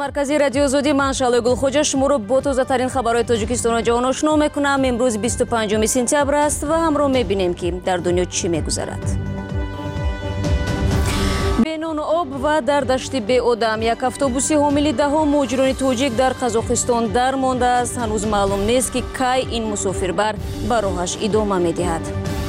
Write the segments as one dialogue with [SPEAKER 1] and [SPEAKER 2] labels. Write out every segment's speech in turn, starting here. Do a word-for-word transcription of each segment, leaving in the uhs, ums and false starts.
[SPEAKER 1] маркази радиозоди ман Шалои Гулхоҷа шуморо бо тозатарин хабарҳои Тоҷикистону ҷаҳон ошно мекунам. Имрӯз бисту панҷуми сентябр аст ва ҳамроҳ мебинем ки дар дунё чӣ мегузарад. бенону об ва дар дашти беодам як автобуси ҳомили даҳо муҳоҷирони тоҷик дар Қазоқистон дар мондааст. ҳанӯз маълум нест ки кай ин мусофирбар ба роҳаш идома медиҳад.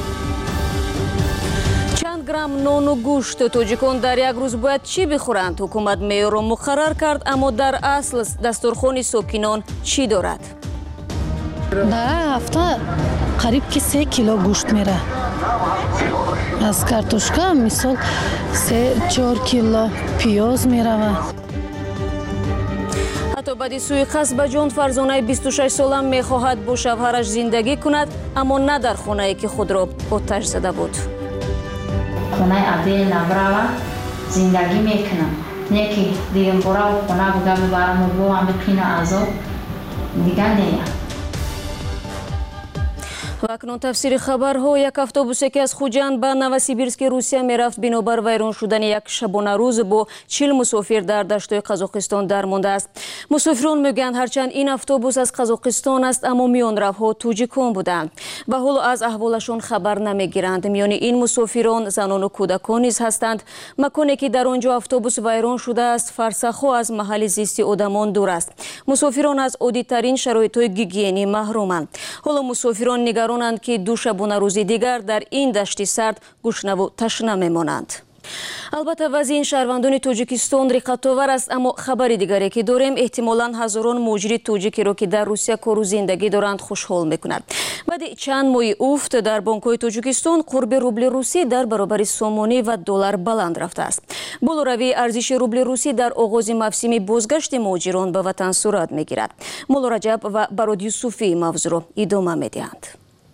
[SPEAKER 1] грамм нону гӯшт тоҷикон дар як рӯз бояд чӣ бихӯранд? ҳукумат меъёрро муқаррар кард, аммо дар асл дастурхони сокинон чӣ дорад?
[SPEAKER 2] дар ҳафта қариб ки се кило гӯшт мера. аз картошка мисол се чор кило пиёз меравад.
[SPEAKER 1] ҳатто баъди суиқасд ба ҷон фарзонаи бисту шаш сола мехоҳад бо шавҳараш зиндагӣ кунад, аммо на дар хонае ки худро оташ зада буд.
[SPEAKER 3] хонаи абдел набрава зиндагӣ мекунам, не ки дигар бора хона буда бибарам و бовам бикина азоб дига нея.
[SPEAKER 1] ва акнун тафсири хабарҳо. Як автобусе ки аз Хуҷанд ба Новосибирски Русия мерафт бинобар вайрон шудани як шабонарӯз бо чил мусофир дар даштҳои Қазоқистон дар мондааст. Мусофирон мегӯянд ҳарчанд ин автобус аз Қазоқистон аст, аммо миёнравҳо тоҷикон буданд. ба ҳоло аз аҳволашон хабар намегиранд. миёни ин мусофирон занону кӯдакон низ ҳастанд. маконе ки дар он ҷо автобус вайрон шудааст фарсахҳо аз маҳалли зисти одамон дур аст. мусофирон аз оддитарин шароитҳои гигиенӣ маҳруманд. ҳоло мусофирон нигарон ки ду шабонарӯзи дигар дар ин дашти сард гӯшнаву ташна мемонанд. албатта вазъи ин шаҳрвандони Тоҷикистон риқатовар аст, аммо хабари дигаре ки дорем эҳтимолан ҳазорон муҳоҷири тоҷикеро ки дар Русия кору зиндагӣ доранд хушҳол мекунад. баъди чанд моҳи уфт дар бонкҳои Тоҷикистон қурби рубли русӣ дар баробари сомонӣ ва доллар баланд рафтааст. болоравии арзиши рубли русӣ дар оғози мавсими бозгашти муҳоҷирон ба ватан сурат мегирад. Моло Раҷаб ва Барод Юсуфӣ мавзӯъро идома медиҳанд.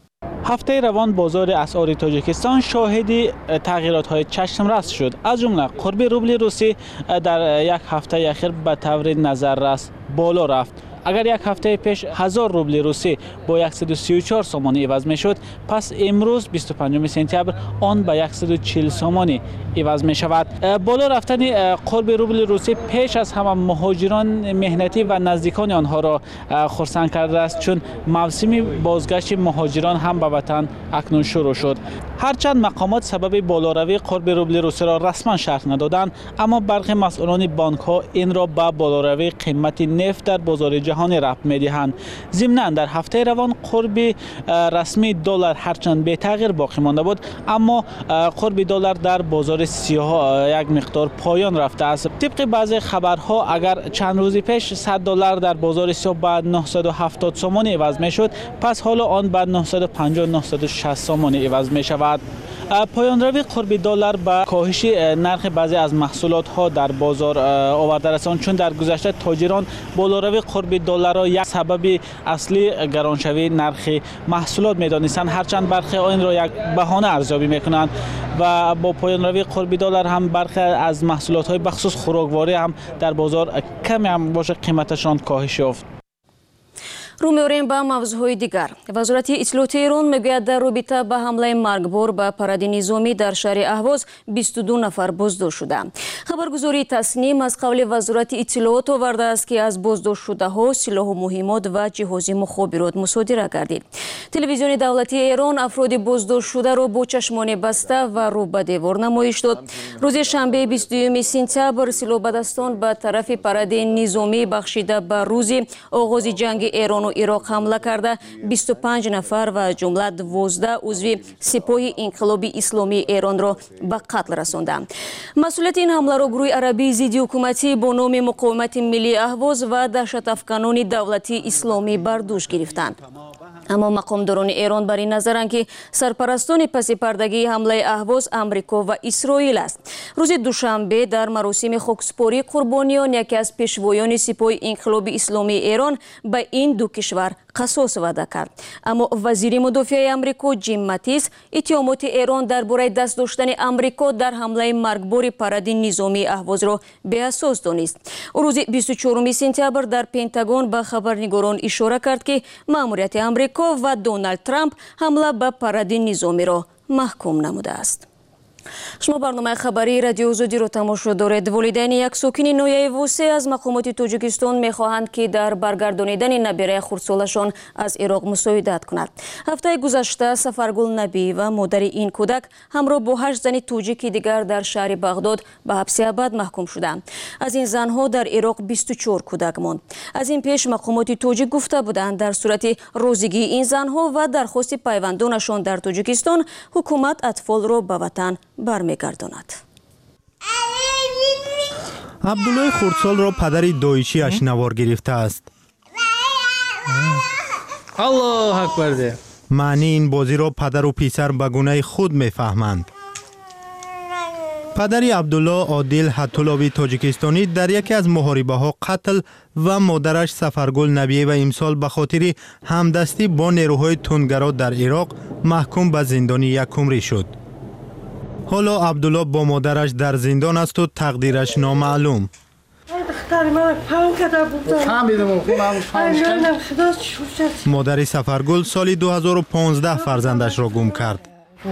[SPEAKER 4] ҳафтаи равон бозори асъори Тоҷикистон шоҳиди тағйиротҳои чашмрас шуд. аз ҷумла қурби рубли русӣ дар як ҳафтаи ахир ба таври назаррас боло рафт. агар як ҳафтаи пеш ҳазор рубли русӣ бо яксаду сию чор сомонӣ иваз мешуд, пас имрӯз бисту панҷуми сентябр он ба яксаду чил сомонӣ иваз мешавад. боло рафтани қурби рубли русӣ пеш аз ҳама муҳоҷирон меҳнатӣ ва наздикони онҳоро хурсанд кардааст, чун мавсими бозгашти муҳоҷирон ҳам ба ватан акнун шурӯъ шуд. ҳарчанд мақомот сабаби болоравии қурби рубли русиро расман шарҳ надоданд, аммо бархи масъулони банкҳо инро ба болоравии қимати нефт дар бозори ҷаҳонӣ рабт медиҳанд. зимнан дар ҳафтаи равон қурби расмии доллар ҳарчанд бетағйир боқӣ монда буд, аммо қурби доллар дар бозори сиёҳ як миқдор поён рафтааст. тибқи баъзе хабарҳо агар чанд рӯзи пеш сад доллар дар бозори сиёҳ ба нӯҳсаду ҳафтод сомонӣ иваз мешуд, пас ҳоло он ба нӯҳсаду панҷоҳ нӯҳсаду шаст сомонӣ иваз мешавад. поёнравии қурби доллар ба коҳиши нархи баъзе аз маҳсулотҳо дар бозор оварда расонд, чун дар гузашта тоҷирон болоравии қурби долларро як сабаби аслӣ гароншавии нархи маҳсулот медонистанд, ҳарчанд бархе инро як баҳона арзёбӣ мекунанд ва бо поёнравии қурби доллар ҳам бархе аз маҳсулотҳои бахусус хӯрокворӣ ҳам дар бозор каме ҳам боша қиматашон коҳиш ёфт.
[SPEAKER 1] рӯ меорем ба мавзӯъҳои дигар. вазорати иттилоъоти Эрон мегӯяд дар робита ба ҳамлаи маргбор ба паради низомӣ дар шаҳри Аҳвоз бисту ду нафар боздошт шуда. хабаргузории Тасним аз қавли вазорати иттилоъот овардааст ки аз боздоштшудаҳо силоҳу муҳимот ва ҷиҳози мухобирот мусодира гардид. телевизиони давлатии Эрон афроди боздоштшударо бо чашмони баста ва рӯ ба девор намоиш дод. рӯзи шанбе бисту дуюми сентябр силоҳбадастон ба тарафи паради низомӣ бахшида ба рӯзи оғози ҷанги Эрону Ироқ ҳамла карда бисту панҷ нафар ва аз ҷумла дувоздаҳ узви сипоҳи инқилоби исломии Эронро ба қатл расонданд. масъулияти ин ҳамларо гурӯҳи арабии зидди ҳукуматӣ бо номи Муқовимати Миллии Аҳвоз ва даҳшатафканони давлатии исломӣ бар дӯш гирифтанд. аммо мақомдорони Эрон бар ин назаранд ки сарпарастони паси пардагии ҳамлаи Аҳвоз Амрико ва Исроил аст. рӯзи душанбе дар маросими хоксупории қурбониён яке аз пешвоёни сипоҳи инқилоби исломии Эрон ба ин ду кишвар қасос ваъда кард. аммо вазири мудофиаи Амрико Ҷим Матис иттиҳомоти Эрон дар бораи даст доштани Амрико дар ҳамлаи маргбори паради низомии Аҳвозро беасос донист. рӯзи бисту чорум сентябр дар Пентагон ба хабарнигорон ишора кард ки маъмурияти Амрико ва Доналд Трамп ҳамла ба паради низомиро маҳкум намудааст. شما برنامه خبری رادیو آزادی رو تماشا دارید. والدین یک ساکن نویه ووسی از مقامات تاجیکستان میخواهند که در برگردانیدن نبیره خردسالشان از عراق مساعدت کند. هفته گذشته سفرگل نبی و مادر این کودک همراه با هشت زن تاجیک دیگر در شهر بغداد به حبس ابد محکوم شدند. از این زنها در عراق بیست و چهار کودک ماند. از این پیش مقامات تاجیک گفته بودند در صورت روزگی این زنها و درخواست پیوندانشان در تاجیکستان حکومت اطفال را به وطن برمیگرداند.
[SPEAKER 5] عبدالله خردسال را پدر دایشی اش نوار گرفته است.
[SPEAKER 4] الله اکبر ده.
[SPEAKER 5] معنی این بازی را پدر و پسر به گونه خود میفهمند. پدری عبدالله عادل حتولاوی تاجیکستانی در یکی از محاربه ها قتل و مادرش سفرگل نبیه و امسال به خاطر همدستی با نیروهای تندگرا در عراق محکوم به زندانی یک عمری شد. حالا عبدالله با مادرش در زندان است و تقدیرش نامعلوم. مادر سفرگل سال دو هزار و پانزده فرزندش را گم کرد.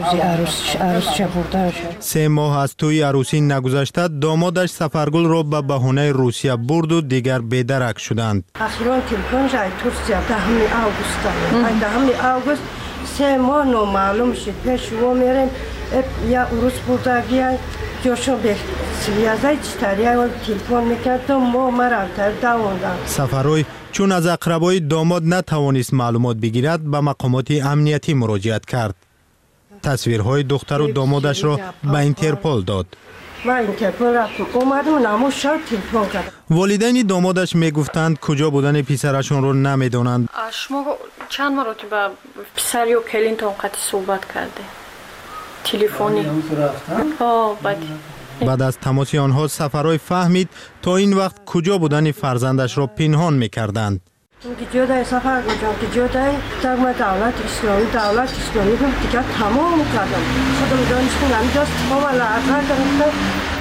[SPEAKER 5] سه ماه از توی عروسی نگذشته دامادش سفرگل را به بهانه روسیه برد و دیگر بیدرک شدند.
[SPEAKER 6] اخیراً تلفن جای ترکیه دهم آگوست دهم آگوست سه ماه نامعلوم شد. پیش و میریم یا عروس بردگیه جاشون به سویازه چطوریه و تلفن میکرد و ما مرمتر دواندن.
[SPEAKER 5] سفروی چون از اقربای داماد نتوانست معلومات بگیرد به مقامات امنیتی مراجعت کرد. تصویرهای دختر و دامادش را به اینترپول داد.
[SPEAKER 6] ما اینترپول رفتم اومدم و نامو شد تلفن کرد.
[SPEAKER 5] والدین دامادش میگفتند کجا بودن پسرشون رو نمیدونند.
[SPEAKER 7] شما چند مرتبه پسری و کلینتون قطع صحبت کرده تلفنی؟ ها بعد
[SPEAKER 5] بعد از تماس آنها سفرهای فهمید تا این وقت کجا بودن فرزندش را پنهان میکردند.
[SPEAKER 6] که جدای سفر گذاشتم که جدای ترم دولت اسلامی دولت اسلامی هم دیگر تمام کردم. خودم دانشگاه نمی‌داشت تمام لاغر کردم.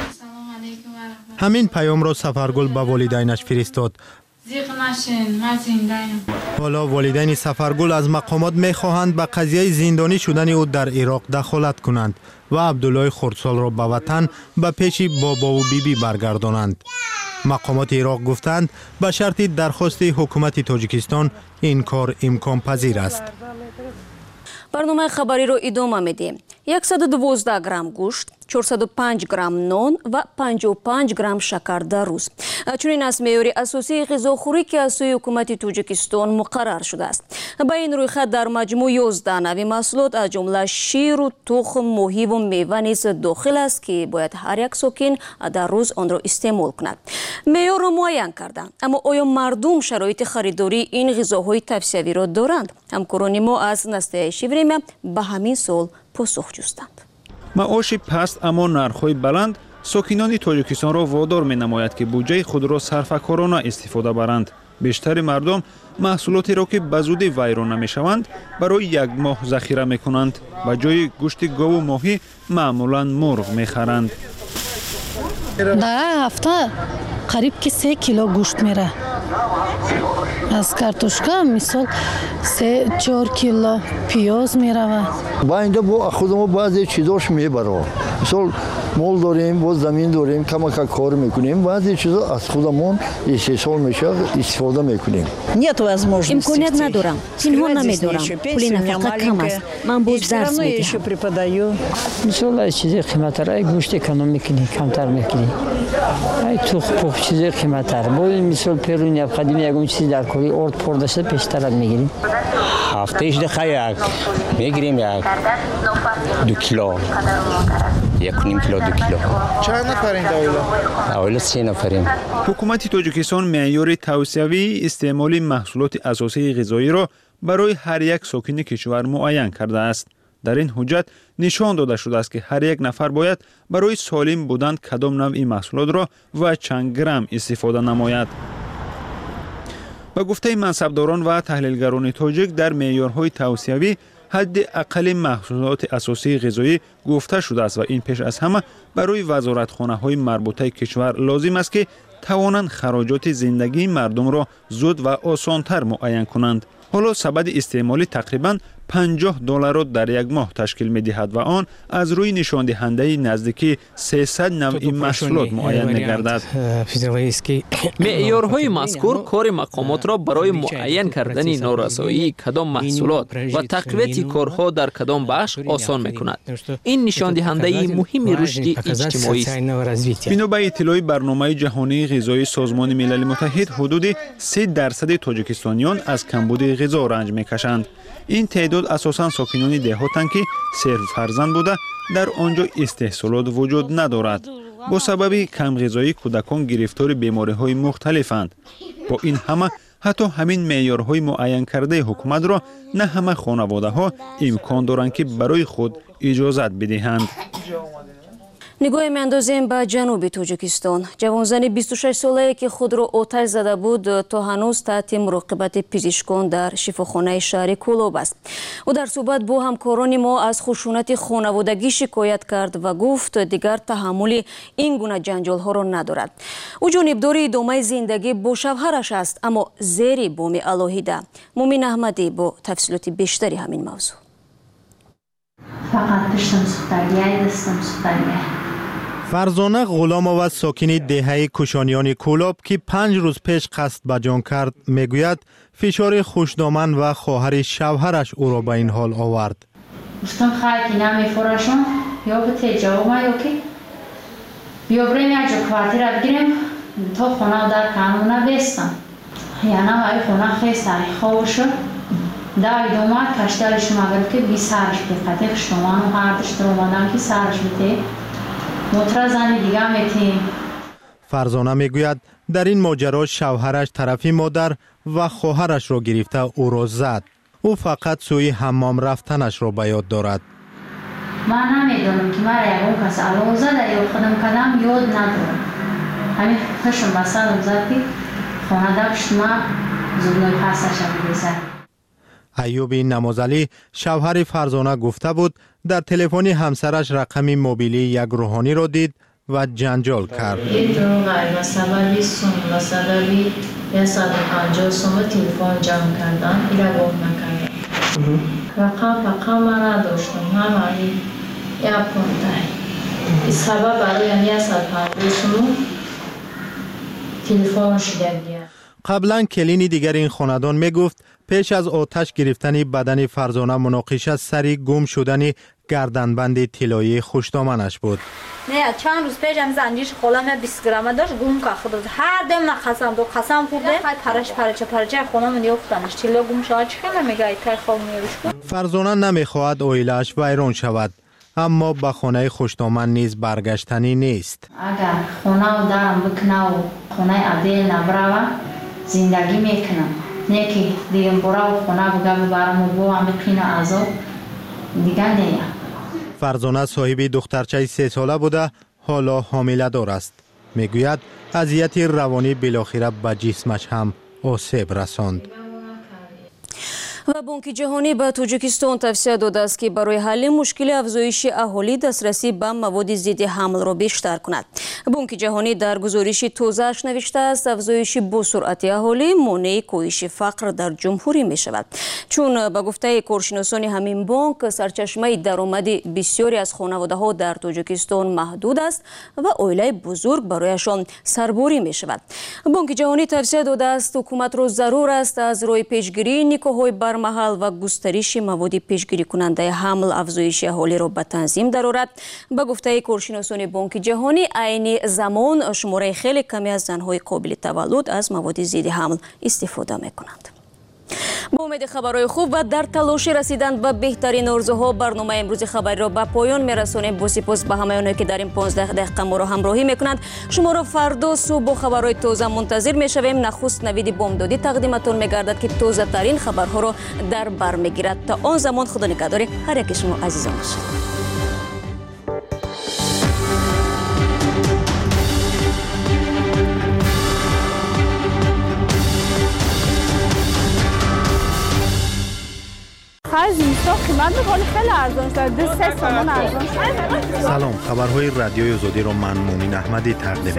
[SPEAKER 5] همین پیام را سفرگل به والدینش فرستاد.
[SPEAKER 7] زیغ نشین من زنده‌ام.
[SPEAKER 5] حالا والدین سفرگل از مقامات می‌خواهند به قضیه زندانی شدن او در عراق دخالت کنند و عبدالله خردسال را به وطن به پیش بابا و بیبی برگردانند. مقامات عراق گفتند به شرط درخواست حکومت تاجیکستان این کار امکان پذیر است.
[SPEAKER 1] برنامه خبری رو ادامه میدیم. صد و دوازده گرم گوشت، چهارصد و پنج گرم نان و پنجاه و پنج گرم شکر در روز. چنین است معیار اساسی غذاخوری که از سوی حکومت تاجیکستان مقرر شده است. با این رویخط در مجموع یازده نوع محصولات از جمله شیر و تخم، ماهی و میوه نیز داخل است که باید هر یک ساکن در روز آن را استعمال کند. معیار را معین کردند، اما آیا مردم شرایط خریداری این غذاهای توصیوی را دارند؟ همکاران ما از نسته شیوریم به همین سوال پاسخ جستند.
[SPEAKER 8] معاش پست اما نرخ‌های بلند ساکنان تاجیکستان را وادار می‌نماید که بودجه خود را صرفه‌کارانه استفاده برند. بیشتر مردم محصولاتی را که به زودی ویران نمی‌شوند برای یک ماه ذخیره می‌کنند و جای گوشت گاو و ماهی معمولاً مرغ می‌خرند.
[SPEAKER 2] در هفته قریب که سه کیلو گوشت میره. از کارتوشکا مثال سه چهار کیلو پیاز میره.
[SPEAKER 9] با اینجا با خودمون بعضی چیزاش میبریم. مثال مول داریم و زمین داریم کمک کار میکنیم. بعضی چیزا از خودمون استفاده میشه استفاده میکنیم.
[SPEAKER 1] امکانیت ندارم. اینها نمیدارم. پول نفقه کم است. من باز درس میدهم.
[SPEAKER 10] مثلا چیزی قیمت‌تر گوشت کم میکنی کمتر میکنی. ای توخ پخ چیزی قیمت‌تر. با مثال پیرونی قدیمی یگون چیزی در کوری ارد پرده شده پیشتر میگیریم.
[SPEAKER 11] هفته هجده یک میگیریم یک دو کیلو یک و نیم کیلو دو کیلو.
[SPEAKER 4] چند نفرین دویلا؟
[SPEAKER 11] دویلا سه نفریم.
[SPEAKER 8] حکومت تاجیکستان معیار توصیوی استعمال محصولات اساسی غذایی را برای هر یک ساکن کشور معین کرده است. در این حجت نشان داده شده است که هر یک نفر باید برای سالم بودن کدام نوع محصولات را و چند گرم استفاده نماید. با گفته منصبداران و تحلیلگران تاجیک در معیارهای توصیوی حد اقل محصولات اساسی غذایی گفته شده است و این پیش از همه برای وزارتخانه‌های مربوطه کشور لازم است که توانند خراجات زندگی مردم را زود و آسان‌تر معین کنند. حالا سبد استعمال تقریباً پنجاه دلار را در یک ماه تشکیل می‌دهد و آن از روی نشان دهنده نزدیکی سیصد نوع محصولات معین می‌گردد.
[SPEAKER 12] معیارهای مذکور کار مقامات را برای معین کردن نارسایی کدام محصولات و تقویت کارها در کدام بخش آسان می‌کند. این نشان دهنده مهم رشد اجتماعی است.
[SPEAKER 8] بنا به اطلاع برنامه جهانی غذایی سازمان ملل متحد حدود سه درصد تاجیکستانیان از کمبود غذا رنج می‌کشند. این تعداد اساساً ساکنان دهاتند که صرف فرزند بوده در آنجا استحصالات وجود ندارد. با سبب کم غذایی کودکان گرفتار بیماری‌های مختلفند. با این همه حتی همین معیارهای معین کرده حکومت را نه همه خانواده‌ها امکان دارند که برای خود اجازت بدهند.
[SPEAKER 1] نگاه میاندازیم به جنوب تاجیکستان. جوانزن بیست و شش ساله که خود را آتش زده بود تا هنوز تحت مراقبت پزشکان در شفاخانه شهر کولوب است. او در صحبت با همکاران ما از خشونت خانوادگی شکایت کرد و گفت دیگر تحمل این گونه جنجال ها را ندارد. او جانبدار ادامه زندگی با شوهرش است، اما زیر بام علاهیده. مومن احمدی با تفصیلات بیشتری همین موضوع.
[SPEAKER 3] فقط پشتم سوختگیه دستم سوختگیه.
[SPEAKER 5] فرزانه غلام‌آوا ساکن دهه کشانیان کولوب که پنج روز پیش قصد به جان کرد میگوید فشار خوشدامن و خواهر شوهرش او را به این حال آورد.
[SPEAKER 3] گفتم خواهی که نمیفورشون یا به تجاوب ما یا که بیا بریم یک جا کوارتیر بگیریم تا خونه در کانونه بستم. یعنی های خونه خیلی سری خواب شد. در ادامه کشترش مگر که بی سرش بقیده خشتمان و هردش در اومدن که سرش بیته موتر زنی دیگه میتیم.
[SPEAKER 5] فرزانه میگوید در این ماجرا شوهرش طرفی مادر و خواهرش را گرفته او را زد. او فقط سوی حمام رفتنش را به یاد دارد.
[SPEAKER 3] من نمیدونم که مرا یکون کس علاوه زده یا خودم کدام یاد ندارم. همین خشم بسرم زد که خانه داشت ما زودنوی پسش هم بیزد.
[SPEAKER 5] ایوب نمازعلی شوهر فرزانه گفته بود در تلفن همسرش رقم موبیلی یک روحانی را دید و جنجال کرد.
[SPEAKER 13] این دروغ مثلا بیست سوم مثلا بی صد و پنجاه سوم تلفن جمع کردن این را گفت نکردم. رقم رقم من نداشتم همانی یا پونده این سبب برای یعنی صد و پنجاه سوم تلفن شدگیه.
[SPEAKER 5] قبلا کلینی دیگر این خاندان می گفت پیش از آتش گرفتن بدن فرزانه مناقشه سری گم شدن گردنبند طلایی خوشدامنش بود.
[SPEAKER 14] نه چند روز پیش هم زنجیرش خالم بیست گرمه داشت گم که خود هر دم نخسم دو قسم خورده پرش پرچه پرچه خونم نیافتنش طلا گم شد چه میگه تای خواب میروش.
[SPEAKER 5] فرزانه نمیخواهد عائله‌اش ویران شود، اما به خانه خوشدامن نیز برگشتنی نیست.
[SPEAKER 3] اگر خونه و درم بکنه و خونه عدیل نبره زندگی میکنم. نه که دیگه برا و خونه بگه ببرم و با هم بقین عذاب دیگه نیم.
[SPEAKER 5] فرزانه صاحب دخترچه سه ساله بوده حالا حامله دار است. میگوید اذیت روانی بالاخره به جسمش هم آسیب رساند.
[SPEAKER 1] و بانک جهانی به تاجیکستان توصیه داده است که برای حل مشکل افزایش اهالی دسترسی به مواد ضد حمل را بیشتر کند. بانک جهانی در گزارش تازه‌اش نوشته است افزایش با سرعت اهالی مانع کاهش فقر در جمهوری می شود، چون به گفته کارشناسان همین بانک سرچشمه درآمد بسیاری از خانواده‌ها در تاجیکستان محدود است و عائله بزرگ برایشان سرباری می شود. بانک جهانی توصیه داده است حکومت را ضرور است از راه پیشگیری نیکوهای بر محل و گسترش مواد پیشگیری کننده حمل افزایش اهالی را به تنظیم درآورد. به گفته کارشناسان بانک جهانی عین زمان شماره خیلی کمی از زنهای قابل تولد از مواد ضد حمل استفاده می کنند. با امید خبرهای خوب و در تلاش رسیدن به بهترین آرزوها برنامه امروز خبری را به پایان میرسانیم. با سپاس به همه آنهایی که در این پانزده دقیقه ما را همراهی میکنند. شما را فردا صبح با خبرهای تازه منتظر میشویم. نخست نوید بامدادی تقدیمتان میگردد که تازه ترین خبرها را در بر میگیرد. تا آن زمان خدا نگهدار هر یک شما عزیزان باشید.
[SPEAKER 15] آخر زمستان قیمت میکنه خیلی ارزان شده، دو سه تومان ارزان شده.
[SPEAKER 5] سلام، خبرهای رادیوی آزادی رو من مومین احمدی تقدیم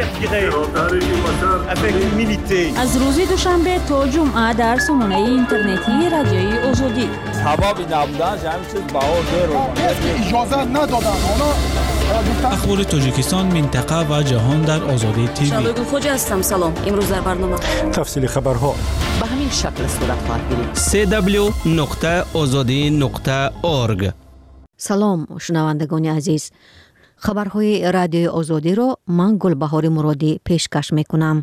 [SPEAKER 5] می‌کنم.
[SPEAKER 1] از روز دوشنبه تا جمعه در سامانه اینترنتی رادیوی آزادی.
[SPEAKER 16] حبابی نبودن جمعی چیز بهار دیر اجازه ندادن
[SPEAKER 17] اخبار تاجیکستان، منطقه و جهان در آزادی تیوی.
[SPEAKER 1] شادو خوجا هستم. سلام. امروز در برنامه
[SPEAKER 17] تفصیل خبرها
[SPEAKER 12] به همین شکل صورت خواهد گرفت.
[SPEAKER 17] سی دبلیو نقطه آزادی نقطه اورگ.
[SPEAKER 18] سلام شنوندگان عزیز، خبرهای رادیوی آزادی را من گلبهار مرادی پیشکش میکنم.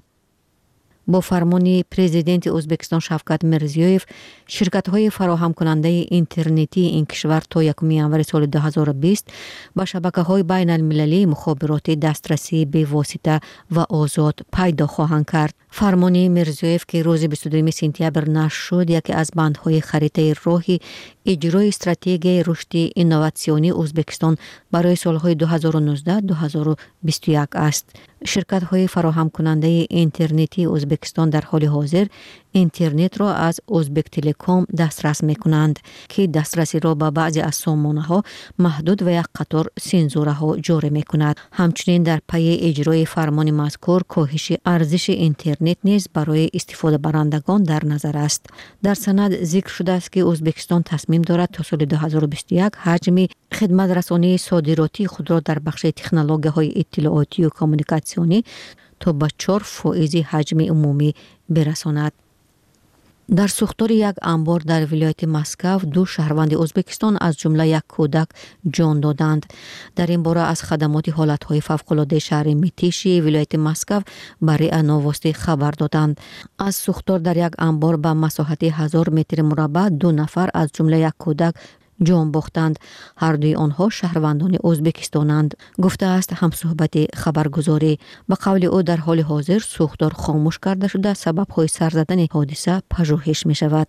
[SPEAKER 18] با فرمان پرزیدنت ازبکستان شفقت میرزیویف، شرکت‌های فراهم کننده اینترنتی این کشور تا یکم ژانویه سال دو هزار و بیست به شبکه‌های بین المللی مخابرات دسترسی به واسطه و آزاد پیدا خواهند کرد. فرمان میرزیویف که روز بیست و دو سپتامبر نشر شد، یکی از بندهای خریطه راهی اجرای استراتژی رشد اینوواسیونی ازبکستان برای سالهای دو هزار و نوزده تا دو هزار و بیست و یک است. شرکت‌های فراهم کننده اینترنتی ازبکستان در حال حاضر اینترنت را از ازبک تلکام دسترس می‌کنند که دسترسی را به بعضی از سامانه‌ها محدود و یک قطار سنسورها جاری می‌کند. همچنین در پی اجرای فرمان مذکور کاهش ارزش اینترنت نیز برای استفاده برندگان در نظر است. در سند ذکر شده است که ازبکستان تصمیم دارد تا سال دو هزار و بیست و یک حجم خدمات رسانی صادراتی خود را در بخش تکنولوژی‌های اطلاعاتی و کمیونیکاسیونی تا به چهار فائز حجم عمومی برساند. در سوختار یک انبار در ولایت مسکو دو شهروند ازبکستان از جمله یک کودک جان دادند. در این باره از خدمات حالتهای فوق‌العاده شهر میتیشی ولایت مسکو برای نواستی خبر دادند. از سوختار در یک انبار به مساحت هزار متر مربع دو نفر از جمله یک کودک جان باختند. هر دوی آنها شهروندان ازبکستانند، گفته است همصحبت خبرگزاری. به قول او در حال حاضر سوختار خاموش کرده شده، سبب‌های سر زدن حادثه پژوهش می شود.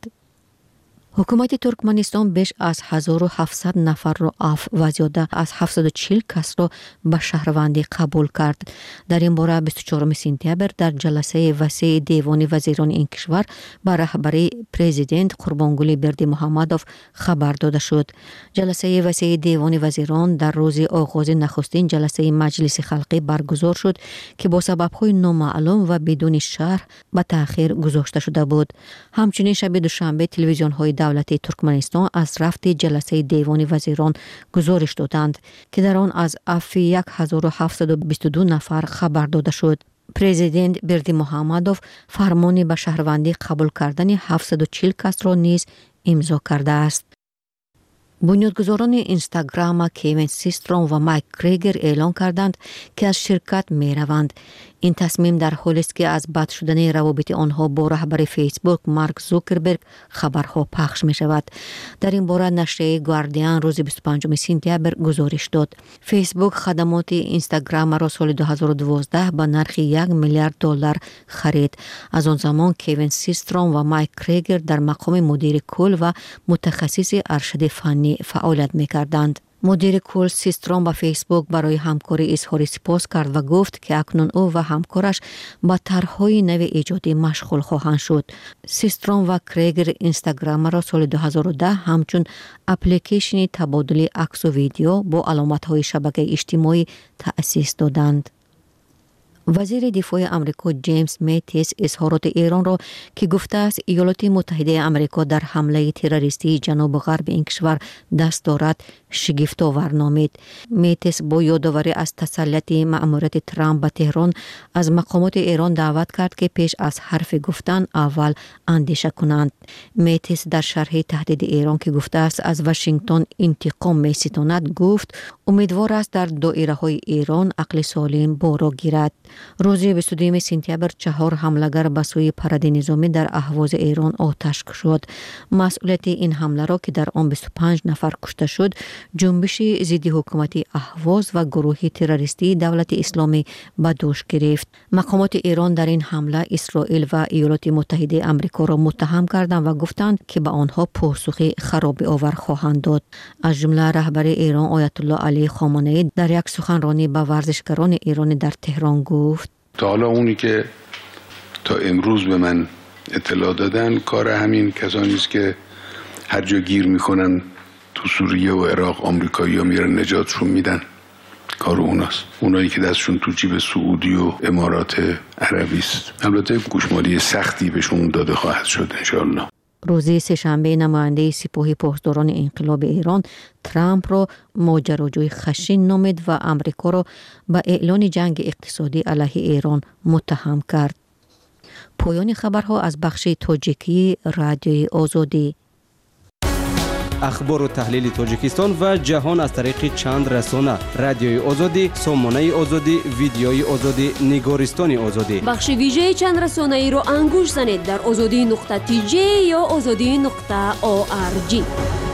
[SPEAKER 18] حکومت ترکمنستان بیش از هزار و هفتصد نفر را عفو و زیاده از هفتصد و چهل کس را به شهروندی قبول کرد. در این باره بیست و چهارم سپتامبر در جلسه وسیع دیوان وزیران این کشور به رهبری پرزیدنت قربانگلی بردیمحمدوف خبر داده شد. جلسه وسیع دیوان وزیران در روز آغاز نخستین جلسه مجلس خلقی برگزار شد که با سبب‌های نامعلوم و بدون شرح به تأخیر گذاشته شده بود. همچنین شب دوشنبه تلویزیون‌های دولت ترکمنستان از رفت جلسه دیوان وزیران گزارش دادند که در آن از عفو هزار و هفتصد و بیست و دو نفر خبر داده شد. پرزیدنت بردیمحمدوف فرمانی به شهروندی قبول کردن هفتصد و چهل کس را نیز امضا کرده است. بنیادگذاران اینستاگرام کوین سیستروم و مایک کریگر اعلان کردند که از شرکت می روند. این تصمیم در حالی است که از بد شدن روابط آنها با رهبر فیسبوک مارک زوکربرگ خبرها پخش می شود. در این باره نشریه گاردین روز بیست و پنجم سپتامبر گزارش داد. فیسبوک خدمات اینستاگرام را سال دو هزار و دوازده به نرخ یک میلیارد دلار خرید. از آن زمان کوین سیستروم و مایک کریگر در مقام مدیر کل و متخصص ارشد فنی فعالیت می کردند. مدیر کل سیستروم با فیسبوک برای همکاری اظهار سپاس کرد و گفت که اکنون او و همکارش با طرح‌های نو ایجادی مشغول خواهند شد. سیستروم و کریگر اینستاگرام را سال دو هزار و ده همچون اپلیکیشن تبادل عکس و ویدیو با علامت‌های شبکه اجتماعی تأسیس دادند. وزیر دفاع آمریکا جیمز میتیس اظهارات ایران را که گفته است ایالات متحده آمریکا در حمله تروریستی جنوب غرب این کشور دست دارد شگفت‌آور نامید. میتیس با یادآوری از تسلط مأموریت ترامپ به تهران از مقامات ایران دعوت کرد که پیش از حرف گفتن اول اندیشه کنند. میتیس در شرح تهدید ایران که گفته است از واشنگتن انتقام می‌ستاند گفت امیدوار است در دایره‌های ایران عقل سالم بارا گیرد. روز بیست و دو سپتامبر چهار حمله‌گر به سوی پرده نظامی در اهواز ایران آتش شد. مسئولیت این حمله را که در آن بیست و پنج نفر کشته شد جنبش ضد حکومت اهواز و گروه تروریستی دولت اسلامی به دوش گرفت. مقامات ایران در این حمله اسرائیل و ایالات متحده آمریکا را متهم کردند و گفتند که به آنها پاسخ خراب آور خواهند داد. از جمله رهبر ایران آیت الله علی خامنه‌ای در یک سخنرانی به ورزشکاران ایران در تهران گفت
[SPEAKER 19] تا حالا اونی که تا امروز به من اطلاع دادن کار همین کسانی است که هر جا گیر میکنن تو سوریه و عراق آمریکایی‌ها میرن نجاتشون میدن. کار اوناست، اونایی که دستشون تو جیب سعودی و امارات عربی است. البته گوشمالی سختی بهشون داده خواهد شد انشاءالله.
[SPEAKER 18] روز سه‌شنبه نماینده سپاه پاسداران انقلاب ایران ترامپ را ماجراجوی خشن نامید و آمریکا را به اعلان جنگ اقتصادی علیه ایران متهم کرد. پایان خبرها از بخش تاجیکی رادیوی آزادی.
[SPEAKER 20] اخبار و تحلیل تاجیکستان و جهان از طریق چند رسانه: رادیوی آزادی، سامانه آزادی، ویدیوی آزادی، نگارستان آزادی.
[SPEAKER 1] بخش ویژه چند رسانه ای را انگوش زنید در آزادی نقطه تی جی یا آزادی نقطه او آر جی.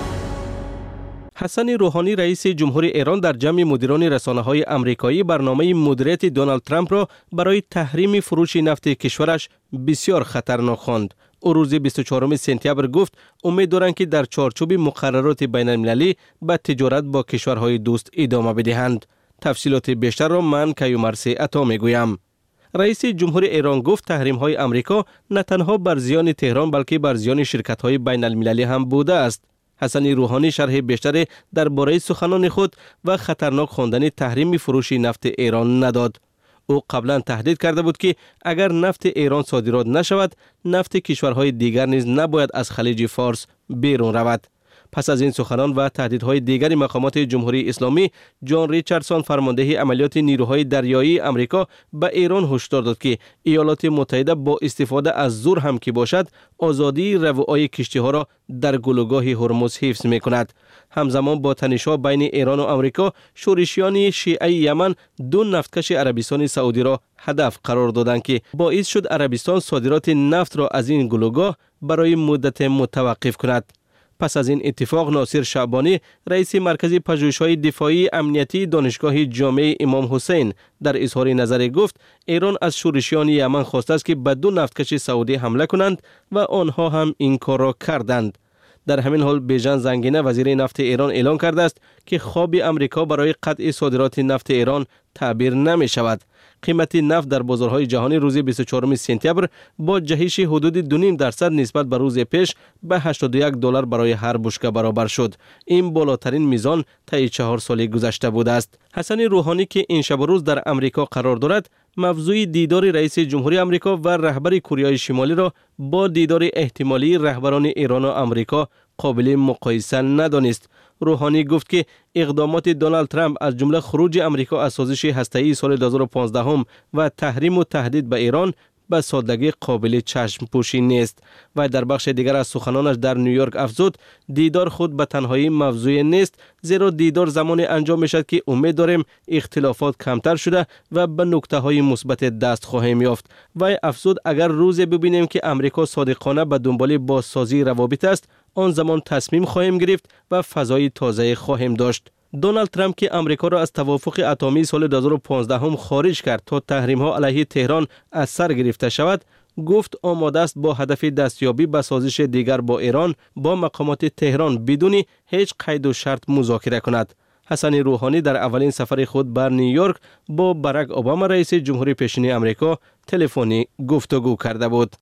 [SPEAKER 20] حسن روحانی رئیس جمهور ایران در جمع مدیران رسانه‌های آمریکایی برنامه مدیریت دونالد ترامپ را برای تحریم فروش نفت کشورش بسیار خطرناک خواند. او روز بیست و چهارم سپتامبر گفت امید دارند که در چارچوب مقررات بین المللی به تجارت با کشورهای دوست ادامه بدهند. تفصیلات بیشتر را من کیومرثی عطا میگویم. رئیس جمهور ایران گفت تحریم های آمریکا نه تنها بر زیان تهران بلکه بر زیان شرکت های بین المللی هم بوده است. حسن روحانی شرح بیشتر درباره سخنان خود و خطرناک خواندن تحریم فروش نفت ایران نداد. او قبلا تهدید کرده بود که اگر نفت ایران صادرات نشود، نفت کشورهای دیگر نیز نباید از خلیج فارس بیرون رود. پس از این سخنان و تهدیدهای دیگر مقامات جمهوری اسلامی، جان ریچاردسون فرمانده عملیات نیروهای دریایی آمریکا به ایران هشدار داد که ایالات متحده با استفاده از زور هم که باشد، آزادی روای کشتی‌ها را در گلوگاه هرمز حفظ می‌کند. همزمان با تنش‌ها بین ایران و آمریکا، شورشیان شیعه یمن دو نفتکش عربستان سعودی را هدف قرار دادند که باعث شد عربستان صادرات نفت را از این گلوگاه برای مدت متوقف کند. پس از این اتفاق ناصر شعبانی رئیس مرکز پژوهش‌های دفاعی امنیتی دانشگاه جامعه امام حسین در اظهار نظر گفت ایران از شورشیان یمن خواسته است که به دو نفتکش سعودی حمله کنند و آنها هم این کار را کردند. در همین حال بیژن زنگینه وزیر نفت ایران اعلام کرده است که خواب امریکا برای قطع صادرات نفت ایران تعبیر نمی شود. قیمت نفت در بازارهای جهانی روز بیست و چهارم سپتامبر با جهش حدود دو و نیم درصد نسبت به روز پیش به هشتاد و یک دلار برای هر بشکه برابر شد. این بالاترین میزان طی چهار سال گذشته بوده است. حسن روحانی که این شب و روز در امریکا قرار دارد، موضوع دیدار رئیس جمهوری آمریکا و رهبر کره شمالی را با دیدار احتمالی رهبران ایران و آمریکا قابل مقایسه ندانست. روحانی گفت که اقدامات دونالد ترامپ از جمله خروج آمریکا از سازش هسته‌ای سال دو هزار و پانزده و تحریم و تهدید به ایران به سادگی قابل چشم پوشی نیست. و در بخش دیگر از سخنانش در نیویورک افزود دیدار خود به تنهایی موضوع نیست، زیرا دیدار زمان انجام میشد که امید داریم اختلافات کمتر شده و به نکته های مثبت دست خواهیم یافت. و افزود اگر روزی ببینیم که امریکا صادقانه به دنبال بازسازی روابط است، آن زمان تصمیم خواهیم گرفت و فضای تازه خواهیم داشت. دونالد ترامپ که امریکا را از توافق اتمی سال دو هزار و پانزده خارج کرد تا تحریم ها علیه تهران از سر گرفته شود، گفت آماده است با هدف دستیابی به سازش دیگر با ایران با مقامات تهران بدون هیچ قید و شرط مذاکره کند. حسن روحانی در اولین سفر خود بر نیویورک با باراک اوباما رئیس جمهوری پیشین آمریکا تلفنی گفتگو کرده بود.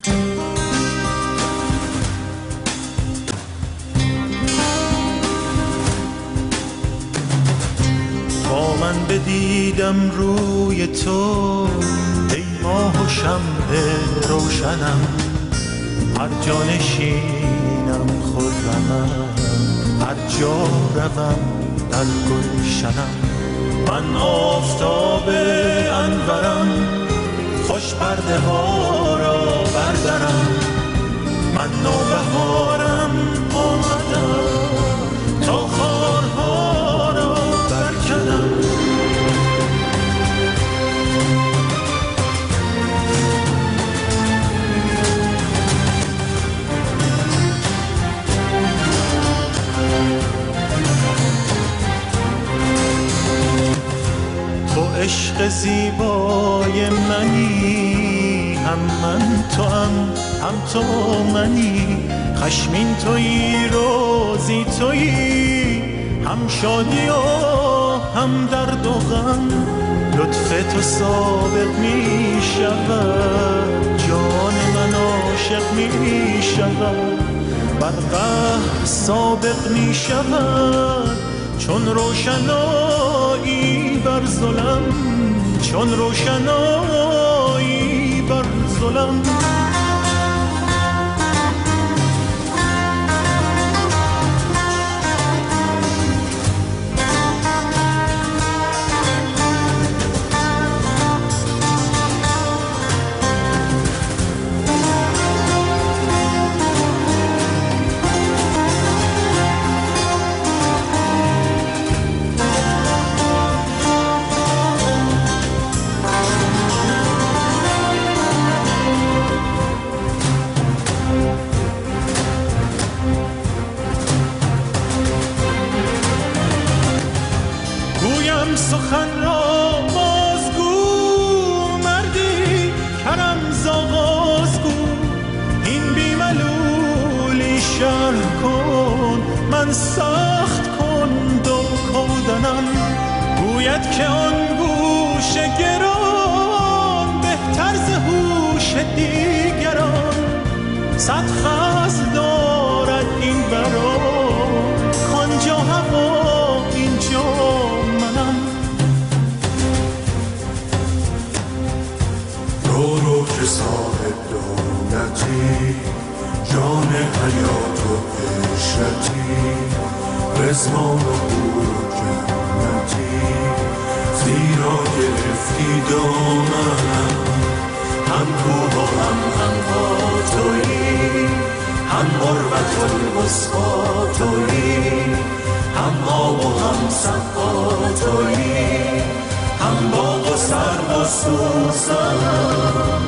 [SPEAKER 21] با من بدیدم روی تو ای ماه و شمع روشنم، هر جا نشینم خرمم، هر جا روم در گلشنم. من آفتاب انورم، خوش پرده ها را بردارم. من نوبهارم آمدم تا خارها را برکنم. تو عشق زیبای منی، هم من تو هم هم تو منی. خشمین تویی روزی تویی، هم شادی و هم درد و غم. لطف تو سابق می شود، جان من عاشق می شود. بر قهر سابق می شود چون روشنایی بر ظلم چون روشنایی بر ظلم سخن را بازگو مردی کرم زاغازگو این بیملولی شرح کن من سخت کن دو کودنم گوید که آن گوش گران بهتر ز هوش دیگران صد خز دارد این بران کانجا هوا اینجا که صاحب دولتی جان حیات و عشرتی رزمان و حور و جنتی زیرا گرفتی دامنم هم کوه و هم هم تویی هم غربت الوسطی تویی هم آب و هم صفا تویی هم باغ و سرو و سوسن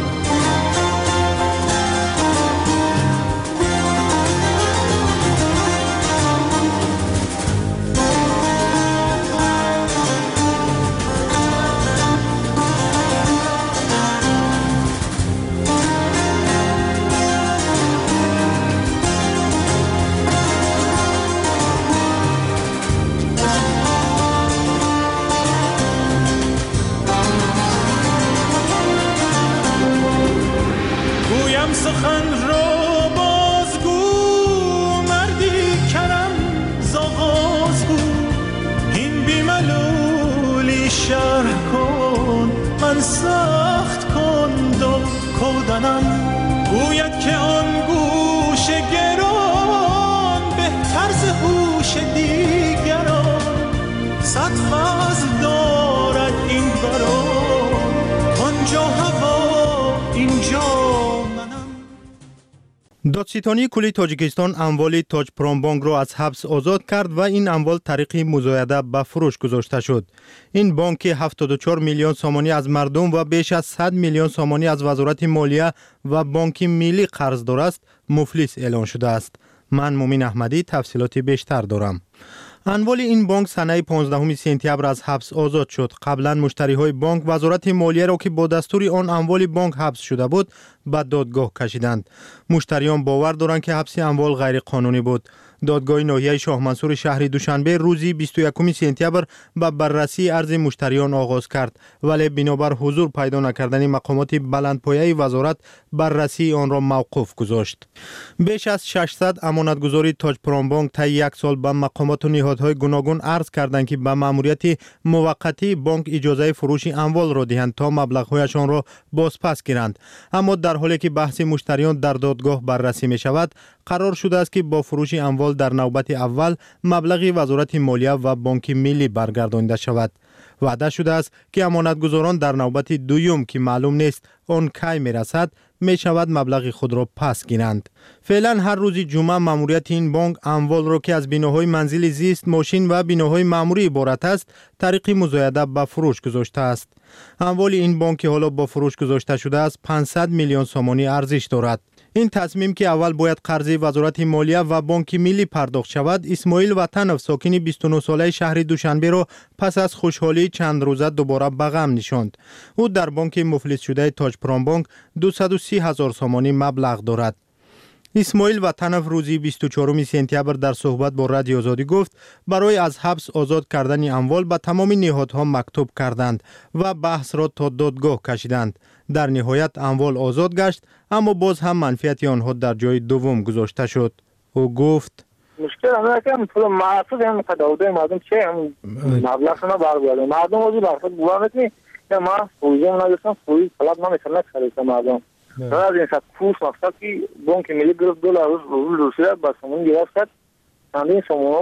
[SPEAKER 21] سخن رو بازگو مردی کرم زاغازگو این بیملولی شرح کن من سخت کن دو کودنم گوید که آن گوش گران بهتر ز هوش دیگران صد فضل دارد این بران آنجا هوا اینجا
[SPEAKER 5] دادستانی کلی تاجیکستان اموال تاج پرامبانک را از حبس آزاد کرد و این اموال طریق مزایده به فروش گذاشته شد. این بانک هفتاد و چهار میلیون سامانی از مردم و بیش از صد میلیون سامانی از وزارت مالیه و بانک ملی قرضدار است مفلس اعلان شده است. من مومین احمدی تفصیلات بیشتر دارم. اموال این بانک سنه پانزدهم سپتامبر از حبس آزاد شد. قبلا مشتری های بانک وزارت مالیه را که با دستور آن اموال بانک حبس شده بود به دادگاه کشیدند. مشتریان باور دارند که حبس اموال غیر قانونی بود. دادگاه ناحیه شاه منصور شهر دوشنبه روزی بیست و یکم سپتامبر به بررسی عرض مشتریان آغاز کرد، ولی بنابر حضور پیدا نکردن مقامات بلندپایه وزارت بررسی آن را موقوف گذاشت. بیش از ششصد امانتگزاری تاج پرامبانک طی یک سال به مقامات و نهادهای گوناگون عرض کردند که به ماموریت موقتی بانک اجازه فروش اموال را دهند تا مبلغ‌هایشان را بازپس گیرند، اما در حالی که بحث مشتریان در دادگاه بررسی می شود قرار شده است که با فروش اموال در نوبت اول مبلغ وزارت مالیه و بانک ملی برگردانده شود. وعده شده است که امانتگزاران در نوبت دوم که معلوم نیست آن کی می رسد می شود مبلغ خود را پس گیرند. فعلا هر روز جمعه ماموریت این بانک اموال را که از بناهای منزل زیست، ماشین و بناهای معمولی عبارت است طریق مزایده به فروش گذاشته است. اموال این بانک که حالا با فروش گذاشته شده است پانصد میلیون سامانی ارزش دارد. این تصمیم که اول باید قرض وزارت مالیه و بانک ملی پرداخت شود، اسماعیل وطنов ساکن بیست و نه ساله شهر دوشنبه را پس از خوشحالی چند روزه دوباره به غم نشاند. او در بانک مفلس شده تاج پرامبانک دویست و سی هزار سامانی مبلغ دارد. اسماعیل وطنов روزی بیست و چهارم سپتامبر در صحبت با رادیو آزادی گفت برای از حبس آزاد کردن اموال به تمام نهادها مکتوب کردند و بحث را تا دادگاه کشیدند. در نهایت اموال آزاد گشت، اما باز هم منفعت آنها در جای دوم گذاشته شد. او گفت
[SPEAKER 6] مشکل همه که هم پول معصوب هم قدوده مردم چه هم مبلغ شما برگرده مردم وزی برخط بوانت نی که ما فویزه هم نداشتم فویز طلب نمیشن نکسریسته مردم را از این شد کوس مقصد که بانک ملی گرفت دولار روز روسیه بس همون گرفت همین شما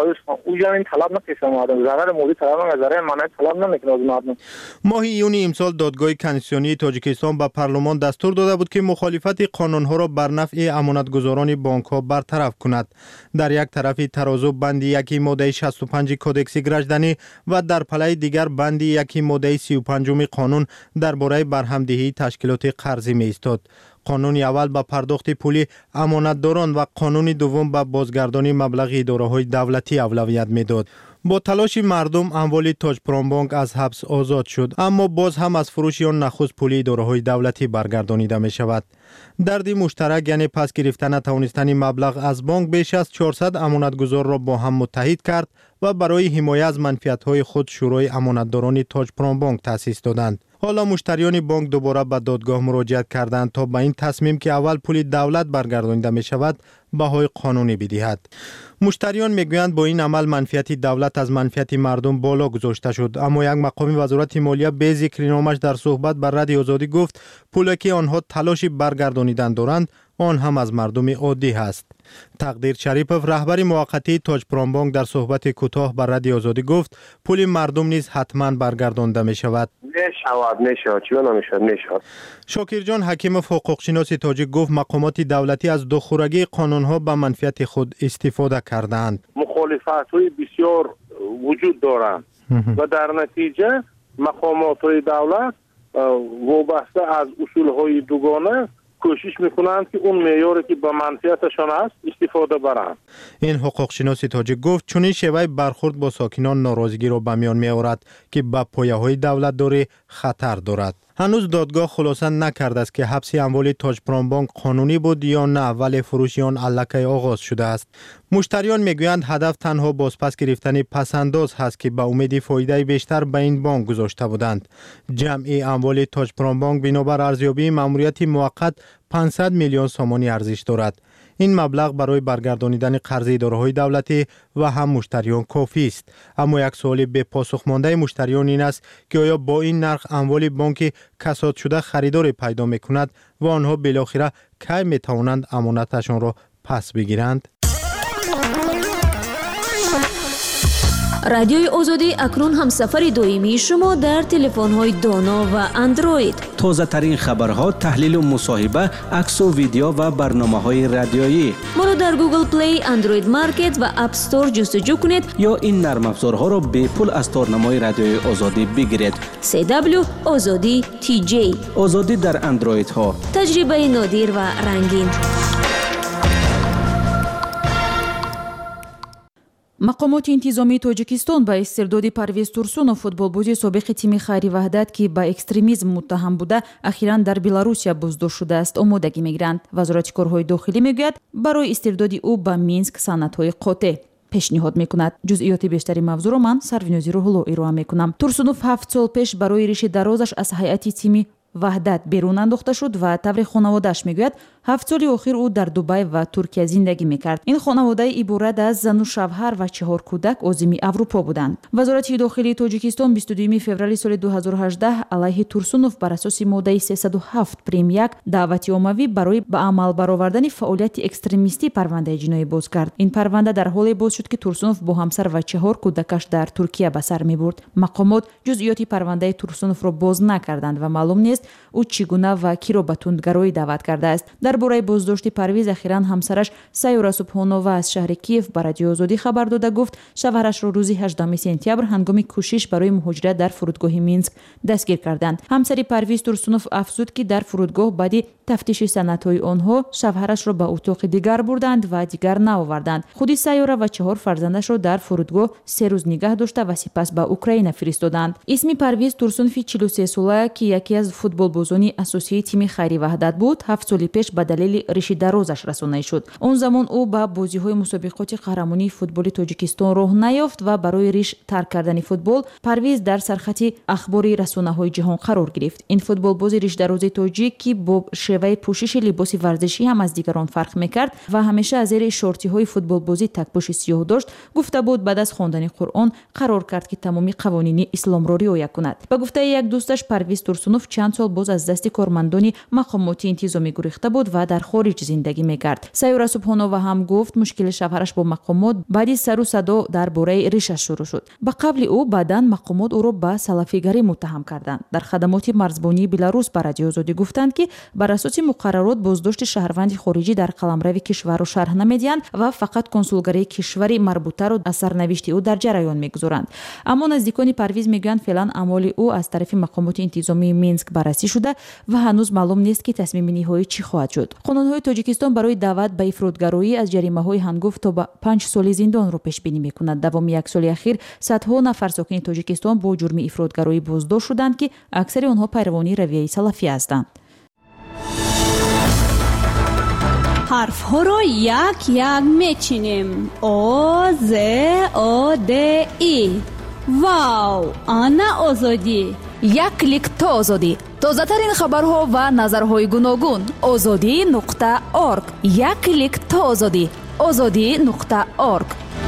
[SPEAKER 6] او جامعه طلب نکشه مردم ضرر موری طلب نمیشه ضرر منای طلب نمیکنه از مردم.
[SPEAKER 5] ماه یونی امسال دادگاه کنستیتوسیونی تاجیکستان به پارلمان دستور داده بود که مخالفت قانونها را بر نفع امانتگزاران بانک ها برطرف کند. در یک طرف ترازو بند یکی ماده شصت و پنج کودکس گرجدنی و در پله دیگر بند یکی ماده سی و پنج قانون درباره برهمدهی تشکیلات قرضی می ایستاد. قانون اول به پرداخت پولی امانتداران و قانون دوم به بازگردانی مبلغ اداره‌های دولتی اولویت میداد. با تلاش مردم اموال تاج پرامبانک از حبس آزاد شد، اما باز هم از فروش آن نخست پولی اداره‌های دولتی برگردانیده می شود. دردی مشترک یعنی پس گرفتن توانستن مبلغ از بانک بیش از چهارصد امانتگزار را با هم متحد کرد و برای حمایت از منفعت‌های خود شورای امانتداران تاج پرامبانک تأسیس دادند. حالا مشتریان بانک دوباره به دادگاه مراجعت کردند تا به این تصمیم که اول پول دولت برگردانیده می شود بهای قانونی بدهد. مشتریان میگویند با این عمل منفعت دولت از منفعت مردم بالا گذاشته شد، اما یک مقام وزارت مالیه به ذکر نامش در صحبت بر رادیو آزادی گفت پولی که آنها تلاش برگردانیدن دارند آن هم از مردم عادی است. تقدیر شریپوف رهبر موقتی تاج پرامبانک در صحبت کوتاه بر رادیو آزادی گفت پول مردم نیز حتما برگردانده می شود.
[SPEAKER 22] نشود نشود چی نمیشود نشود.
[SPEAKER 5] شاکر جان حکیموف حقوق شناس تاجیک گفت مقامات دولتی از دخورگی قانونها به منفعت خود استفاده کردند.
[SPEAKER 22] مخالفت‌های بسیار وجود دارند و در نتیجه مقامات دولت وابسته از اصول‌های دوگانه کوشش میکنند که اون معیاری که به منفعتشان است استفاده برند.
[SPEAKER 5] این حقوق شناس تاجیک گفت چون این شیوه برخورد با ساکنان ناراضگی را به میان می آورد که به پایه‌های دولت داری خطر دارد. هنوز دادگاه خلاصه نکرده است که حبس اموال تاج پرامبانک قانونی بود یا نه، ولی فروش آن الکی آغاز شده است. مشتریان میگویند هدف تنها بازپس گرفتن پسنداز هست که به امید فایده بیشتر به این بانک گذاشته بودند. جمع اموال تاج پرامبانک بنابر ارزیابی ماموریت موقت پانصد میلیون سومانی ارزش دارد. این مبلغ برای برگردانیدن قرض اداره‌های دولتی و هم مشتریان کافی است. اما یک سوال به پاسخ مانده مشتریان این است که آیا با این نرخ اموال بانک کساد شده خریدار پیدا می‌کند و آنها بالاخره کی می‌توانند امانتشان را پس بگیرند؟
[SPEAKER 1] رادیوی آزادی اکنون هم سفر دویمی شما در تلفن‌های دانا و اندروید.
[SPEAKER 20] تازه ترین خبرها، تحلیل و مصاحبه، عکس و ویدیو و برنامه‌های رادیویی.
[SPEAKER 1] ما را در گوگل پلی، اندروید مارکت و اپ استور جستجو کنید
[SPEAKER 20] یا این نرم افزارها را به پول از تارنمای رادیوی آزادی بگیرید.
[SPEAKER 1] سی دبلیو آزادی تی جی.
[SPEAKER 20] آزادی در اندروید ها.
[SPEAKER 1] تجربه نادر و رنگین.
[SPEAKER 23] مقامات انتظامی تاجیکستان با استرداد پرویز تورسونов فوتبالبازی سابق تیم خیری وحدت که با اکستریمیسم متهم بوده اخیراً در بلاروسیا بازداشت شده است آمادگی میگیرند. وزارت کارهای داخلی میگوید برای استرداد او به مینسک سندهای قاطع پیشنهاد میکند. جزئیات بیشتری موضوع را من سروینوزی روحلو ارائه میکنم. تورسونов هفت سال پیش برای ریش درازش از هیئت تیم وحدت بیرون انداخته شد و طور خانواده‌اش میگوید هفت سال اخیر او در دبی و ترکیه زندگی میکرد. این خانواده عبارت از زن و شوهر و چهار کودک عازم اروپا بودند. وزارت داخلی تاجیکستان بیست و دوم فوریه سال دو هزار و هجده علیه تورسونov بر اساس ماده سیصد و هفت پریم یک دعوت عمومی برای به عمل برآوردن فعالیت اکستریمیستی پرونده جنایی باز کرد. این پرونده در حالی باز شد که تورسونov با همسر و چهار کودکش در ترکیه به سر میبرد. مقامات جزئیات پرونده تورسونov را باز نکردند و معلوم نیست او چگونه و کی را به تندگرایی دعوت کرده است. درباره بازداشت پرویز اخیراً همسرش سیورا سبحانووا از شهر کیف به رادیو آزادی خبر داده گفت شوهرش را روز هجدهم سپتامبر هنگام کوشش برای مهاجرت در فرودگاه مینسک دستگیر کردند. همسر پرویز تورسونov افزود که در فرودگاه بعد تفتیش سندهای آنها شوهرش را به اتاق دیگر بردند و دیگر نآوردند. خودی سیورا و چهار فرزندش را در فرودگاه سه روز نگه داشته و سپس به اوکراین فرستادند. اسم پرویز تورسونوف چهل و سه ساله که یکی از футболбозони асосии тими Хайри Ваҳдат буд, ҳафт соли пеш ба далели риши дарозаш расонае шуд. Он замон ӯ ба бозиҳои мусобиқоти қаҳрамонии футболи Тоҷикистон роҳ наёфт ва барои риш тарк кардани футбол Парвиз дар сархати ахбори расонаҳои ҷаҳон қарор гирифт. Ин футболбози ришдарози тоҷик ки бо шеваи пӯшиши либоси варзишӣ ҳам аз дигарон фарқ мекард ва ҳамеша аз зери шортиҳои футболбозӣ такпӯши сиёҳ дошт, гуфта буд баъд аз хондани Қуръон қарор кард ки тамоми қавонини исломро риоя кунад. Ба гуфтаи як дӯсташ Парвиз Турсунов чанд сол боз аз дасти кормандони мақомоти интизомӣ гурехта буд ва дар хориҷ зиндагӣ мекард. Сайёра Субҳонова ҳам гуфт мушкили шавҳараш бо мақомот баъди сару садо дар бораи ришаш шурӯъ шуд. Ба қабли ӯ баъдан мақомот ӯро ба салафигарӣ муттаҳам карданд. Дар хадамоти марзбонии Беларус ба Радиои Озодӣ гуфтанд ки бар асоси муқаррарот боздошти шаҳрванди хориҷӣ дар қаламрави кишварро шарҳ намедиҳанд ва фақат консулгарии кишвари марбутаро аз сарнавишти ӯ дар ҷараён мегузоранд. Аммо наздикони Парвиз мегӯянд феълан аъмоли ӯ аз тарафи мақомоти интизомии Минск баррасӣ шуда ва ҳанӯз маълум нест ки тасмими ниҳоӣ чӣ хоҳад шуд. Қонунҳои Тоҷикистон барои даъват ба ифротгароӣ аз ҷаримаҳои ҳангуфт то ба панҷ соли зиндонро пешбинӣ мекунад. Давоми як соли ахир садҳо нафар сокини Тоҷикистон бо ҷурми ифротгароӣ боздошт шуданд ки аксари онҳо пайравони равияи салафӣ ҳастанд.
[SPEAKER 2] ҳарфҳоро як як мечинем. О, З, О, Д, И. Вау! Ана озодӣ.
[SPEAKER 23] Як клик то озодӣ. Тозатарин хабарҳо ва назарҳои гуногун. озодӣ нуқта орг. Як клик то озодӣ. озодӣ нуқта орг.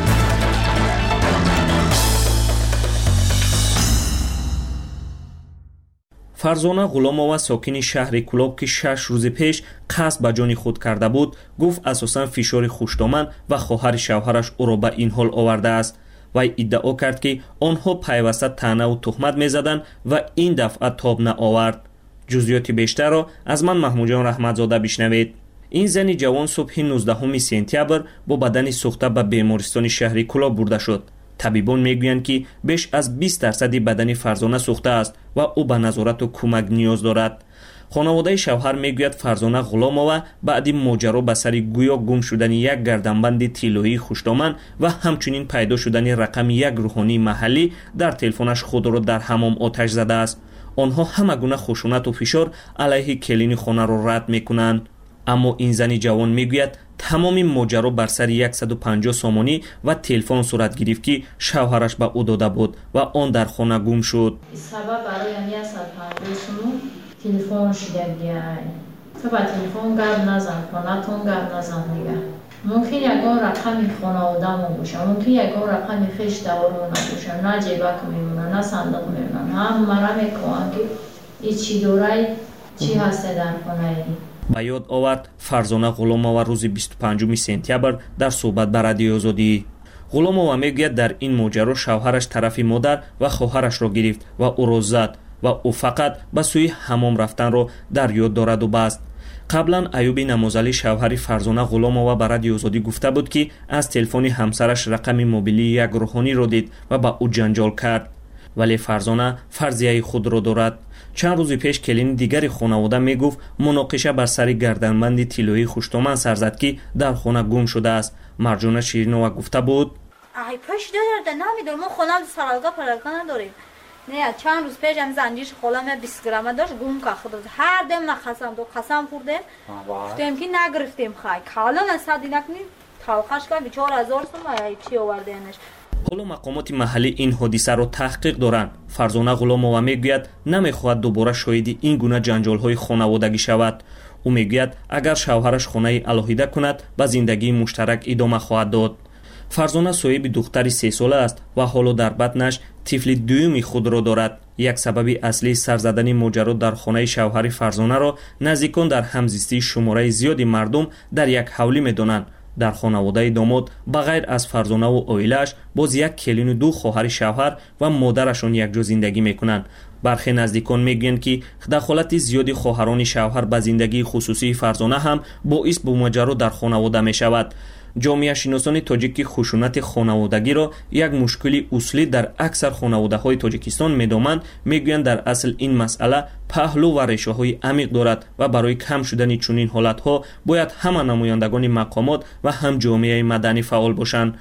[SPEAKER 7] фарзона ғуломова сокини шаҳри Кӯлоб ки шаш рӯзи пеш қасд ба ҷони худ карда буд, гуфт асосан фишори хуштоман ва хоҳари шавҳараш ӯро ба ин ҳол овардааст. вай иддао кард ки онҳо пайваста таънаву тухмат мезаданд ва ин дафъа тоб наовард. ҷузъиёти бештарро аз ман Маҳмуҷон Раҳматзода бишнавед. ин зани ҷавон субҳи нуздаҳуми сентябр бо бадани сӯхта ба бемористони шаҳри Кӯлоб бурда шуд. табибон мегӯянд ки беш аз бист дарсади бадани Фарзона сӯхтааст ва ӯ ба назорату кӯмак ниёз дорад. хонаводаи шавҳар мегӯяд Фарзона Ғуломова баъди моҷаро ба сари гӯё гум шудани як гарданбанди тиллоии хуштоман ва ҳамчунин пайдо шудани рақами як рӯҳонии маҳаллӣ дар телефонаш худро дар ҳамом оташ задааст. онҳо ҳама гуна хушунату фишор алайҳи келини хонаро рад мекунанд. аммо ин зани ҷавон мегӯяд тамоми моҷаро бар сари саду панҷоҳ сомонӣ ва телефон сурат гирифт ки шавҳараш ба ӯ дода буд ва он дар хона гум шуд.
[SPEAKER 13] Сабаб бароям саду панҷоҳ сомон телефон шуда гияй. Ба телефон гап назан, хонатон гап назан дига. Мумкин ягон рақами хонаводамо боша, мумкин ягон рақами хештаворо набоша, на ҷебак мемона, на сандуқ мемона. Ҳаммара мекунанд ки ин чӣ дорай, чӣ ҳасте дар хонаи.
[SPEAKER 7] ба ёд овард Фарзона Ғуломова рӯзи бисту панҷуми сентябр дар суҳбат ба Радиои Озодӣ. Ғуломова мегӯяд дар ин моҷаро шавҳараш тарафи модар ва хоҳарашро гирифт ва ӯро зад ва ӯ фақат ба сӯи ҳамом рафтанро дар ёд дораду баст. қаблан Аюби Намозалӣ шавҳари Фарзона Ғуломова ба Радиои Озодӣ гуфта буд ки аз телефони ҳамсараш рақами мобилии як рӯҳониро дид ва ба ӯ ҷанҷол кард. вале Фарзона фарзияи худро дорад. чанд рӯзи пеш келини дигари хонавода мегуфт муноқиша бар сари гарданбанди тиллоии хуштоман сар зад ки дар хона гум шудааст. Марҷона Ширинова гуфта буд:
[SPEAKER 14] ай пеш дорда намедонам, мо хонам саралга паралга надорем. Не, чанд рӯз пеш ам занҷиш холам бист грамма дошт, гум кард. ҳар дем на қасам до қасам хурдем. гуфтем ки нагирифтем хай. Калон асад инакни талқаш ка чор ҳазор сом ай чӣ оварданаш.
[SPEAKER 7] ҳоло мақомоти маҳаллӣ ин ҳодисаро таҳқиқ доранд. Фарзона Ғуломова мегӯяд намехоҳад дубора шоҳиди ин гуна ҷанҷолҳои хонаводагӣ шавад. ӯ мегӯяд агар шавҳараш хонаи алоҳида кунад ба зиндагии муштарак идома хоҳад дод. Фарзона соҳиби духтари се сола аст ва ҳоло дар батнаш тифли дуюми худро дорад. як сабаби аслии сар задани моҷаро дар хонаи шавҳари Фарзонаро наздикон дар ҳамзистии шумораи зиёди мардум дар як ҳавлӣ медонанд. дар хонаводаи домод ба ғайр аз Фарзонаву оилааш боз як келину ду хоҳари шавҳар ва модарашон якҷо зиндагӣ мекунанд. бархе наздикон мегӯянд ки дахолати зиёди хоҳарони шавҳар ба зиндагии хусусии Фарзона ҳам боис бо моҷаро дар хонавода мешавад. ҷомеашиносони тоҷик ки хушунати хонаводагиро як мушкили услӣ дар аксар хонаводаҳои Тоҷикистон медоманд, мегӯянд дар асл ин масъала паҳлӯ ва решаҳои амиқ дорад ва барои кам шудани чунин ҳолатҳо бояд ҳама намояндагони мақомот ва ҳам ҷомеаи маданӣ фаъол бошанд.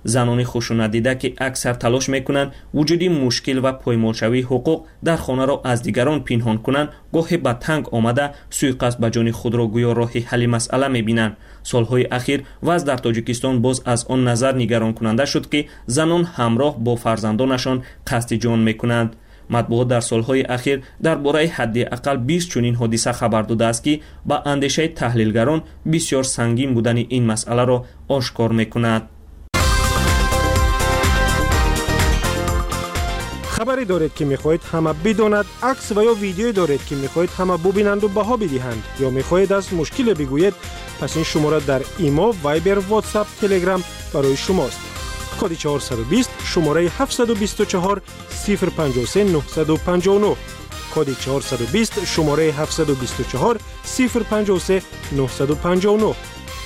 [SPEAKER 7] زنان خشونت‌دیده که اکثر تلاش میکنند وجودی مشکل و پایمالشوی حقوق در خانه را از دیگران پنهان کنند، گاهی به تنگ آمده سوءقصد به جان خود را گویا راه حل مسئله میبینند. سالهای اخیر وضع در تاجیکستان باز از آن نظر نگران کننده شد که زنان همراه با فرزندانشان قصد جان میکنند. مطبوعات در سالهای اخیر درباره حداقل بیست چنین حادثه خبر داده است که با اندیشه تحلیلگران بسیار سنگین بودن این مسئله را آشکار میکند.
[SPEAKER 4] خبری دارید که میخواهید همه بداند، عکس و یا ویدیویی دارید که میخواهید همه ببینند و بها بدهند، یا میخواهید از مشکل بگویید، پس این شماره در ایما، وایبر، واتساپ، تلگرام برای شماست. کد چهارصد و بیست شماره هفتصد و بیست و چهار صفر پنجاه و سه نهصد و پنجاه و نه. کد چهارصد و بیست شماره هفتصد و بیست و چهار صفر پنجاه و سه نهصد و پنجاه و نه.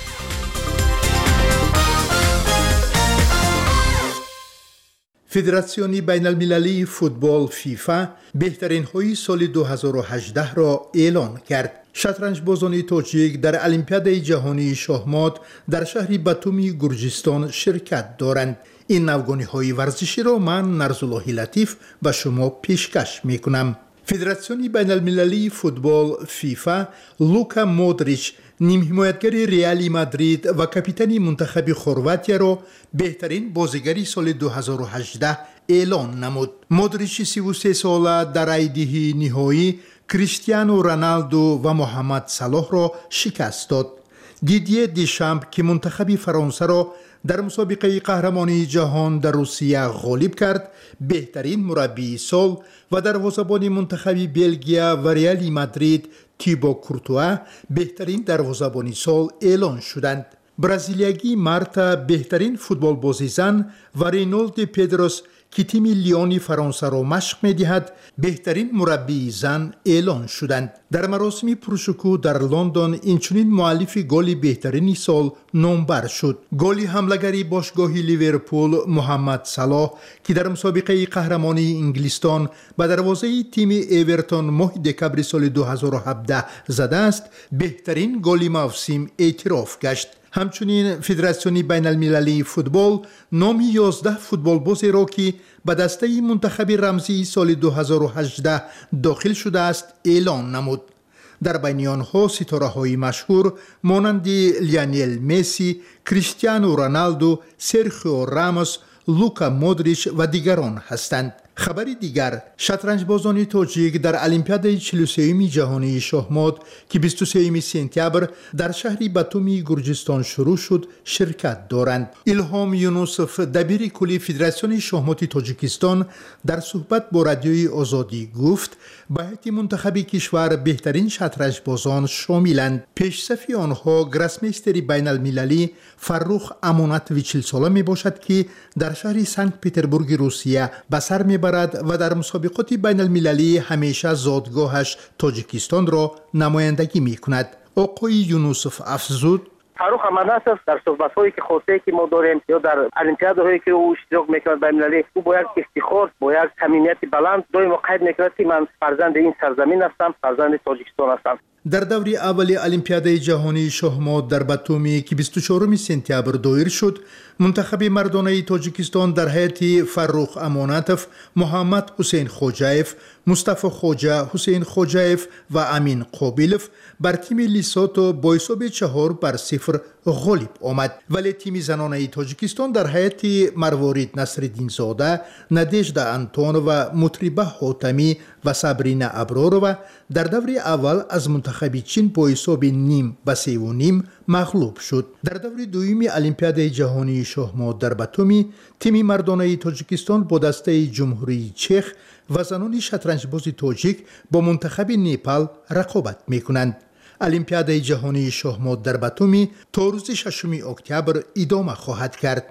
[SPEAKER 9] فدراسیون بین المللی فوتبال فیفا بهترین های سال دو هزار و هجده را اعلان کرد. شطرنج بازان تاجیک در المپیاد جهانی شاهمات در شهر باتومی گرجستان شرکت دارند. این نوگانی های ورزشی را من نرزالله لطیف به شما پیشکش می کنم. فدراسیون بین المللی فوتبال فیفا لوکا مودریچ نیم حمایتگر ریال مادرید و کاپیتان منتخب خرواتیا را بهترین بازیگر سال دو هزار و هجده اعلان نمود. مودریچ سی و سه ساله در ایده نهایی کریستیانو رونالدو و محمد صلاح را شکست داد. دیدیه دیشامپ که منتخب فرانسه را در مسابقه قهرمانی جهان در روسیه غالب کرد، بهترین مربی سال و دروازه‌بان منتخب بلژیا و ریال مادرید تیبو کورتوا بهترین دروازه‌بان سال اعلان شدند. برزیلیایی مارتا بهترین فوتبال بازی زن و رینولد پدروس که تیم لیون فرانسه را مشق می‌دهد بهترین مربی زن اعلان شدند. در مراسم پرشکوه در لندن اینچنین مؤلف گل بهترین سال نامبر شد. گل حمله‌گری باشگاه لیورپول محمد صلاح که در مسابقه قهرمانی انگلستان به دروازه تیم اورتون ماه دکمبر سال دو هزار و هفده زده است، بهترین گل موسم اعتراف گشت. همچنین فدراسیون بین المللی فوتبال نام یازده فوتبال بازی را که به دسته منتخب رمزی سال دو هزار و هجده داخل شده است اعلان نمود. در بین آنها ستاره های مشهور مانند لیونل مسی، کریستیانو رونالدو، سرخیو راموس، لوکا مودریچ و دیگران هستند. خبری دیگر، شطرنج بازان تاجیک در المپیاد چهل و سوم جهانی شاهمات که بیست و سوم سپتامبر در شهر باتومی گرجستان شروع شد شرکت دارند. الهام یونوسف دبیر کلی فدراسیون شاهمات تاجیکستان در صحبت با رادیوی آزادی گفت به هیئت منتخب کشور بهترین شطرنج بازان شاملند. پیشصف آنها گراسمیستر بین المللی فروخ امانتویچ چهل ساله می باشد که در شهر سنت پترزبورگ روسیه به سر می و در مسابقات بین المللی همیشه زادگاهش تاجیکستان را نمایندگی می کند. آقای یونوسف افزود:
[SPEAKER 22] فاروق امانتوف در صحبت‌هایی که خاصه که ما داریم یا در المپیادهایی که او اشتراک می‌کند بین المللی، او با یک افتخار با یک صمیمیت بلند دائم قید می‌کند که من فرزند این سرزمین هستم، فرزند تاجیکستان هستم.
[SPEAKER 9] در دوره اول المپیاد جهانی شاهمات در باتومی که بیست و چهارم سپتامبر دایر شد، منتخب مردانه تاجیکستان در هیئت فاروق امانتوف، محمد حسین خوجایف، مصطفی خوجا، حسین خوجایف و امین قابیلوف بر تیم لیساتو با حساب چهار بر صفر غالب آمد. ولی تیم زنانه تاجیکستان در هیئت مروارید نصرالدین زاده، ندژدا انتونووا، مطربه حاتمی و صبرینا ابرارова در دوره اول از منتخب چین با حساب نیم به سه و نیم مغلوب شد. در دوره دوم المپیاد جهانی شاهمات در باتومی، تیم مردانه تاجیکستان با دسته جمهوری چک و زنان شطرنج باز تاجیک با منتخب نیپال رقابت میکنند. المپیاد جهانی شاهمات در باتومی تا روز ششم اکتبر ادامه خواهد کرد.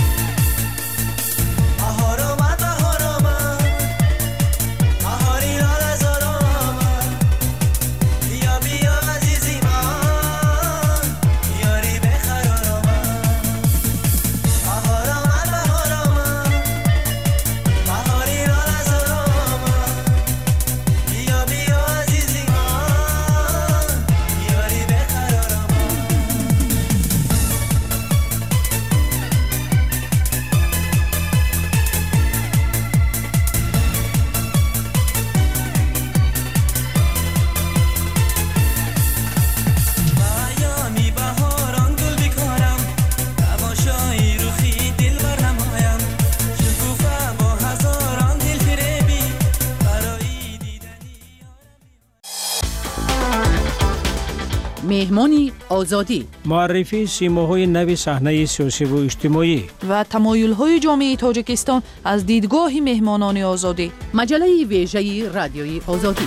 [SPEAKER 21] Ahora
[SPEAKER 8] مهمان آزادی،
[SPEAKER 10] معرفی سیماهای نو صحنه سیاسی و اجتماعی
[SPEAKER 11] و تمایل‌های جامعه تاجیکستان از دیدگاه مهمانان آزادی.
[SPEAKER 8] مجله ویژه رادیوی آزادی.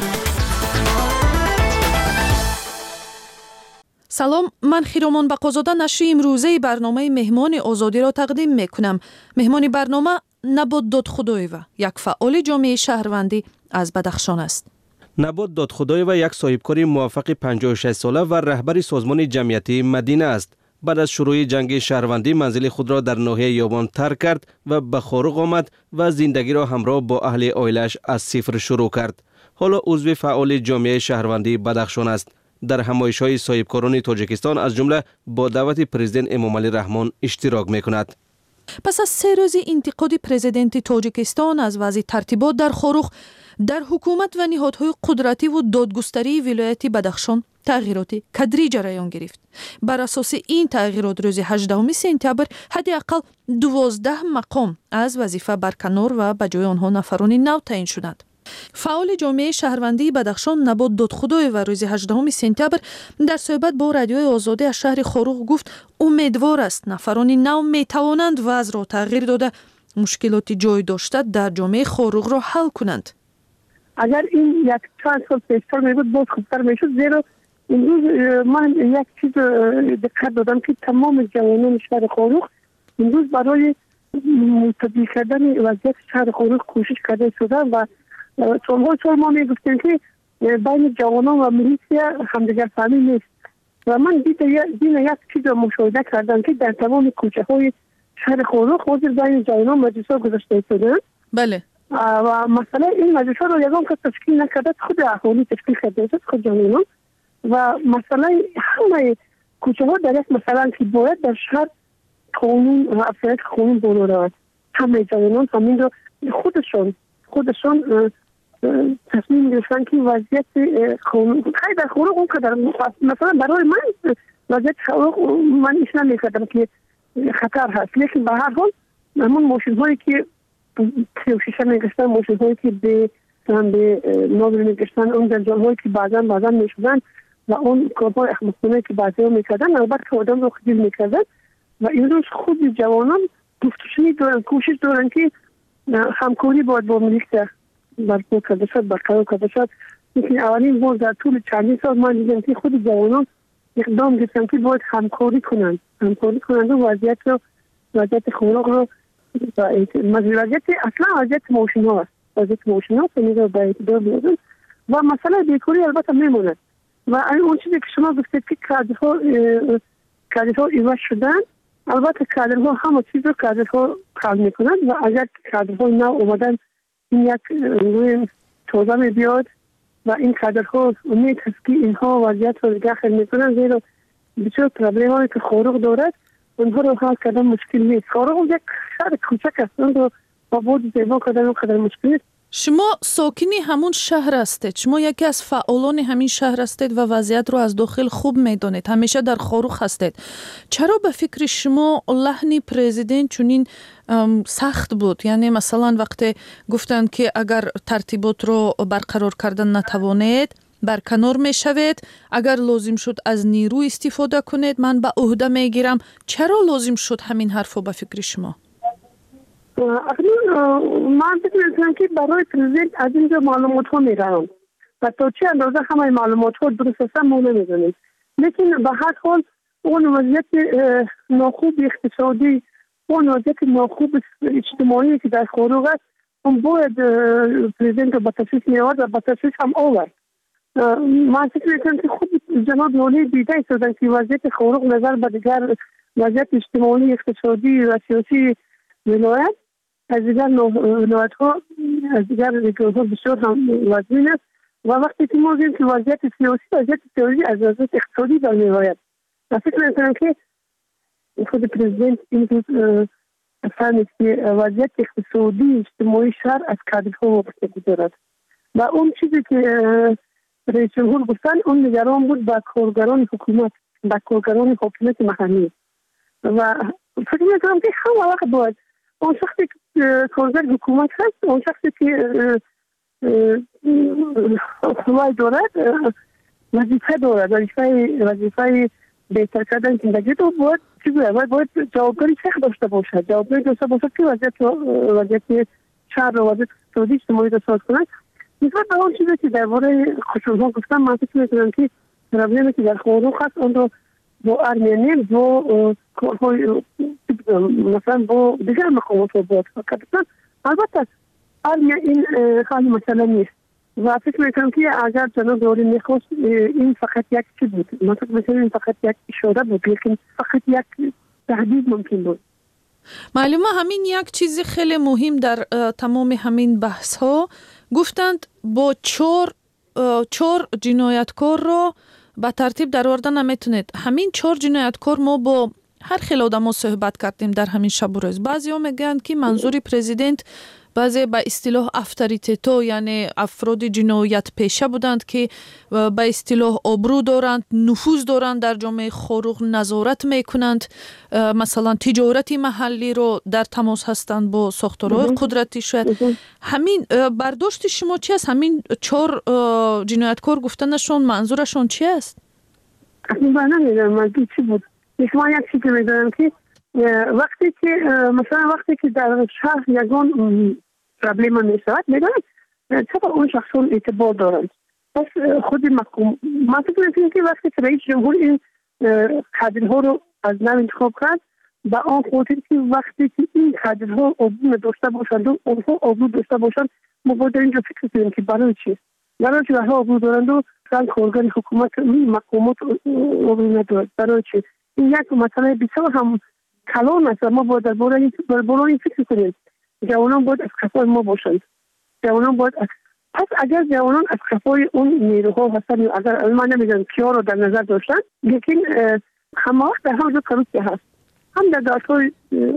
[SPEAKER 11] سلام، من خیرامان بقازاده نشر امروزه برنامه مهمان آزادی را تقدیم میکنم. مهمان برنامه نبات دادخدایوه، یک فعال جامعه شهروندی از بدخشان است.
[SPEAKER 20] نبات دادخدایوه یک صاحبکار موفق پنجاه و شش ساله و رهبر سازمان جمعیتی مدینه است. بعد از شروع جنگ شهروندی منزل خود را در ناحیه یابان ترک کرد و به خارق آمد و زندگی را همراه با اهل عائله‌اش از صفر شروع کرد. حالا عضو فعال جامعه شهروندی بدخشان است. در همایش‌های صاحبکاران تاجیکستان از جمله با دعوت پرزیدنت امامعلی رحمان اشتراک می‌کند.
[SPEAKER 11] پس از سه روز انتقاد پرزیدنت تاجیکستان از وضع ترتیبات در خاروخ، در حکومت و نهادهای قدرتی و دادگستری ولایت بدخشان تغییرات کدری جریان گرفت. بر اساس این تغییرات روز هجدهم سپتامبر حداقل دوازده مقام از وظیفه برکنار و به جای آنها نفران نو تعیین شدند. فعال جامعه شهروندی بدخشان نبات دادخدایوه و روز هجدهم سپتامبر در صحبت با رادیوی آزادی از شهر خاروخ گفت امیدوار است نفران نو می توانند وضع را تغییر داده مشکلات جای داشته در جامعه خاروخ را حل کنند.
[SPEAKER 24] اگر این یک چند سال پیشتر می بود باز خوبتر می شد، زیرا امروز من یک چیز دقت دادم که تمام جوانان شهر خاروخ امروز برای متدی کردن وضعیت شهر خاروخ کوشش کرده شدن و سالهای سال ما می گفتیم که بین جوانان و میلیشیا همدیگر فهمی نیست و من دیدم یک چیز مشاهده کردم که در تمام کوچه های شهر خاروخ حاضر بین جوانان مجلس ها گذاشته شدن.
[SPEAKER 11] بله.
[SPEAKER 24] و مثلا این مجلس ها رو یکم که تشکیل نکرده خود اهالی تشکیل کرده شد، خود جوانان و مثلا همه کوچه ها در یک مثلا که باید در شهر قانون و افراد قانون بالا رود، همه جوانان همین رو خودشون خودشون تصمیم گرفتن که وضعیت قانون خیلی در خاروخ اون قدر مثلا برای من وضعیت خاروخ من ایش نمیکردم که خطر هست، لیکن به هر حال همون ماشین هایی که شیشه میگشتن، ماشین هایی که به به ناظر میگشتن، اون جنجال هایی که بعضا بعضا میشدن و اون کارهای احمقانه که بعضی ها میکردن البته آدم رو خجل میکردن و این روز خود جوانان گفتگویی دارن، کوشش دارن که همکاری باید با میلیشیا برپا کرده شد، برقرار کرده شد. لیکن اولین بار در طول چندین سال من دیدم که خود جوانان اقدام گرفتن که باید همکاری کنند همکاری کنند و وضعیت رو وضعیت خاروخ رو وضعیت اصلا وضعیت ماشین ها است، وضعیت ماشین ها سمیده رو باید دار بیادن و مسئله بیکاری البته میموند و اون چیزی که شما گفتید که کادرها کادرها ایواز شدن، البته کادرها همه چیز رو کادرها حل میکنند و اگر کادرها نو اومدن این یک روی توضیح می بیاد و این کادرها امید هست که اینها وضعیت رو داخل میکنن، زیرا بسیار پرابلم هایی که خاروخ دارد اونها رو حل کردن مشکل نیست. خاروخ یک شهر کوچک است، اون رو با بود زیبا کردن اون قدر مشکل نیست.
[SPEAKER 11] شما ساکنی همون شهر هستید، شما یکی از فعالان همین شهر هستید و وضعیت رو از داخل خوب میدانید، همیشه در خاروخ هستید. چرا به فکر شما لحن پرزیدنت چنین سخت بود؟ یعنی مثلا وقتی گفتند که اگر ترتیبات رو برقرار کردن نتوانید برکنار می شوید، اگر لازم شد از نیرو استفاده کنید من به عهده میگیرم، چرا لازم شد همین حرفو به فکر شما؟
[SPEAKER 24] من فکر میکنم که برای پرزیدنت از اینجا معلومات ها میرم و تا چه اندازه همه معلومات ها درست هستن ما نمیدونیم، لیکن به هر حال اون وضعیت ناخوب اقتصادی، اون وضعیت ناخوب اجتماعی که در خاروخ است اون باید پرزیدنت رو به تصویب میآورد و به تصویب هم آورد. من فکر میکنم که خود جناب نولی دیده شدن که وضعیت خاروخ نظر به دیگر وضعیت اجتماعی اقتصادی و سیاسی ولایت از دیگر ولایت ها از دیگر ریاست ها بسیار هم وزین است و وقتی که ما دیدیم که وضعیت سیاسی وضعیت سیاسی از وضعیت اقتصادی در میآید و فکر میکنم که خود پرزیدنت این روز فهمید که وضعیت اقتصادی اجتماعی شهر از کادرها وابستگی دارد و اون چیزی که رئیس جمهور گفتن اون نگران بود با کارگران حکومت، با کارگران حکومت محلی و فکر میکنم که همه وقت باید اون شخصی که کارگر حکومت هست، اون شخصی که حمای دارد وظیفه دارد، وظیفه وظیفه بهتر کردن زندگی تو باید چی باید باید جوابداری سخت داشته باشد، جوابداری داشته باشد که وضعیت وضعیت شهر و وضعیت اقتصادی اجتماعی را ساز کند. نسبت به آن چیزی که درباره خشونت‌ها گفتم، من فکر می‌کنم که پروبلمی که در خاروخ هست اون رو با ارمنیان با مثلا با دیگر مقامات رو باید کردن. البته ارمنیا این خیلی مسئله نیست و فکر میکنم که اگر جناب دوری میخواست این فقط یک چی بود، من فکر میکنم این فقط یک اشاره بود، لیکن فقط یک تهدید ممکن بود.
[SPEAKER 11] معلومه همین یک چیز خیلی مهم در تمام همین بحث ها گفتند با چهار چهار جنایتکار را به ترتیب در آوردن نمیتونید. همین چهار جنایتکار ما با هر خیلی آدم صحبت کردیم در همین شب و روز. بعضی ها میگن که منظور پرزیدنت بعضی به اصطلاح افتریتیتو یعنی افراد جنایت پیشه بودند که به اصطلاح آبرو دارند، نفوذ دارند در جامعه خاروخ، نظارت میکنند، مثلا تجارتی محلی رو در تماس هستند با ساختارهای قدرتی. شاید همین برداشت شما چی است؟ همین چهار جنایتکار گفتنشون منظورشون چی است؟
[SPEAKER 24] من نمیدونم منظور چی بود. من یک چیزی میدونم که وقتی که مثلا وقتی که در شهر یگان پرابلم میشود میدونم چطور اون شخصون اعتبار دارند. پس خود مقام من فکر میکنم که وقتی که رئیس جمهور این کادرها رو از نو انتخاب کرد با آن خاطر که وقتی که این کادرها عبور داشته باشند و اونها عبور داشته باشند ما باید اینجا فکر کنیم که برای چی برای چی وقتی عبور دارند و رنگ ارگان حکومت مقامات عبور ندارد برای چی این یک مسئله بسیار هم کلان است. ما باید درباره این فکر کنیم. جوانان باید از کفای ما باشند. جوانان باید از... پس اگر جوانان از کفای اون نیروها هستند، اگر من نمیدونم کیا رو در نظر داشتن، لیکن همه وقت در همه کروسیه هست، هم در دادگاه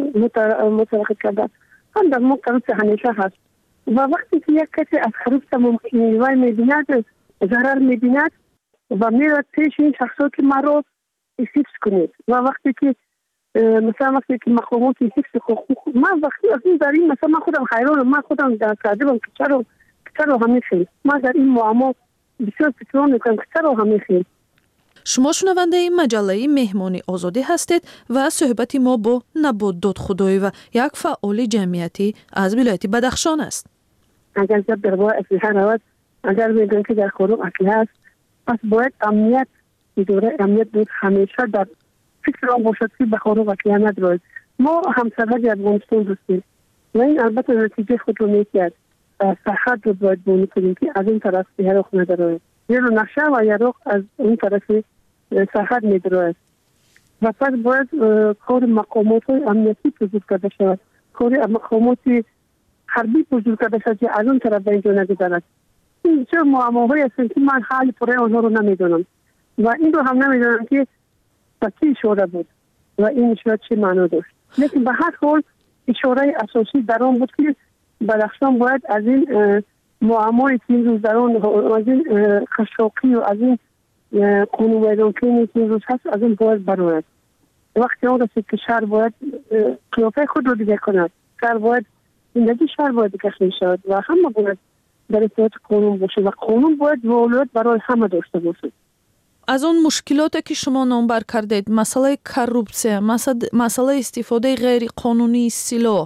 [SPEAKER 24] متوقف کردن، هم در ما کروسیه همیشه هست و وقتی که یک کسی از کروسیه ممکنه میبیند ضرر میبیند و میرد پیش این شخصا که ما رو حفظ کنید و وقتی که مثلا وقتی که مقامات حفظ حقوق من وقتی از این در این مثلا من خودم حیرانم، من خودم در تعجبم که چرا چرا همیشه ما در این معما بسیار فکر میکنم که چرا همیشه.
[SPEAKER 11] شما شنونده این مجله مهمانی آزادی هستید و صحبت ما با نبات دادخدایی و یک فعال جمعیتی از ولایت بدخشان است.
[SPEAKER 24] اگر جب درباره اسلحه رود، اگر میگن که در خاروخ اسلحه است، پس باید امنیت اداره امنیت بود همیشه در فکر آن باشد که به خاروخ اسلحه ندارد. ما همسرحد افغانستان هستیم و این البته نتیجه خود رو میکرد. سرحد رو باید بونی کنیم که از این طرف یراق ندارد، یه رو نقشه و یراق از این طرف سرحد میدارد و پس باید کار مقامات های امنیتی بزرگ کرده شود، کار مقامات حربی بزرگ کرده شود که از اون طرف به اینجا نگذارد. این چه معماهای هستند که من حال پره آنها رو نمیدونم و این رو هم نمیدونم که با چی اشاره بود و این اشاره چه معنا داشت. لیکن به هر حال اشاره اساسی در آن بود که بدخشان باید از این معمای که این روز در آن از این خشاقی و از این قانون ویرانکنی که این روز هست از این باید برآید. وقتی آن رسید که شهر باید قیافه خود رو دیگه کند، شهر باید زندگی شهر باید کشف شود و همه باید در اطاعت قانون باشه و قانون باید ولایت برای همه داشته باشه.
[SPEAKER 11] از اون مشکلاتی که شما نامبر کردید، مسئله کروپسیه، مسئله استفاده غیر قانونی سلاح،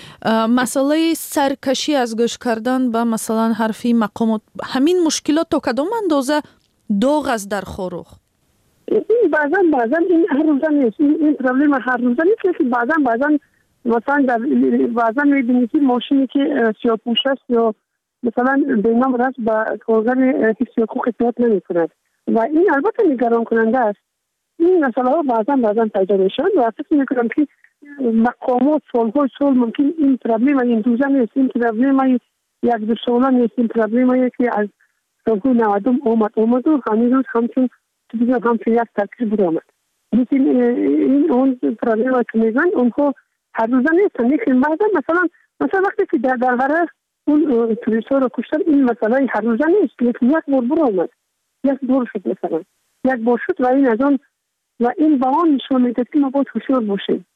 [SPEAKER 11] مسئله سرکشی از گوش کردن به مثلا حرفی مقامات، همین مشکلات تا کدام اندازه داغ است در خاروخ؟
[SPEAKER 24] این بعضا بعضا این هر روزه نیست، این پرابلم هر روزه نیست که بعضا بعضا مثلا در بعضا میبینید که ماشینی که سیاه‌پوش است یا مثلا بینام راست با کارگر حفظ حقوق اطاعت نمی‌کند و این البته نگران کننده است. این مسئله ها بعضا بعضا پیدا میشن و فکر میکنم که مقامات سالهای سال ممکن این پرابلم این روزه نیست، این پرابلم یک دو ساله نیست، این پرابلم که از سالهای نودم آمد آمد و همین روز همچون که دیگه همچون یک ترکیب بود آمد. لیکن این اون پرابلم که میگن اونها هر روزه نیستن. لیکن بعضا مثلا مثلا وقتی که در درباره اون توریست ها رو کشتن این مسئله هر روزه نیست، لیکن یک بار برو آمد، یک بار شد مثلا یک بار شد و این از آن و این با آن نشون میده که ما باید هوشیار باشیم.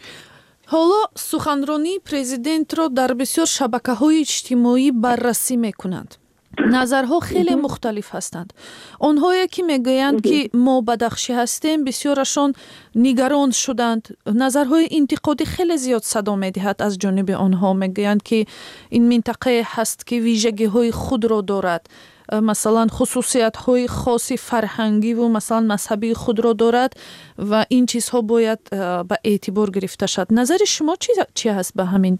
[SPEAKER 11] حالا سخنرانی پرزیدنت را در بسیار شبکه‌های اجتماعی بررسی میکنند. نظرها خیلی مختلف هستند. آنهایی که میگویند که ما بدخشی هستیم بسیارشان نگران شدند. نظرهای انتقادی خیلی زیاد صدا میدهد از جانب آنها. میگویند که این منطقه هست که ویژگی های خود را دارد، مثلا خصوصیت های خاصی فرهنگی و مثلا مذهبی خود را دارد و این چیزها باید به اعتبار گرفته شد. نظر شما چی چی هست به همین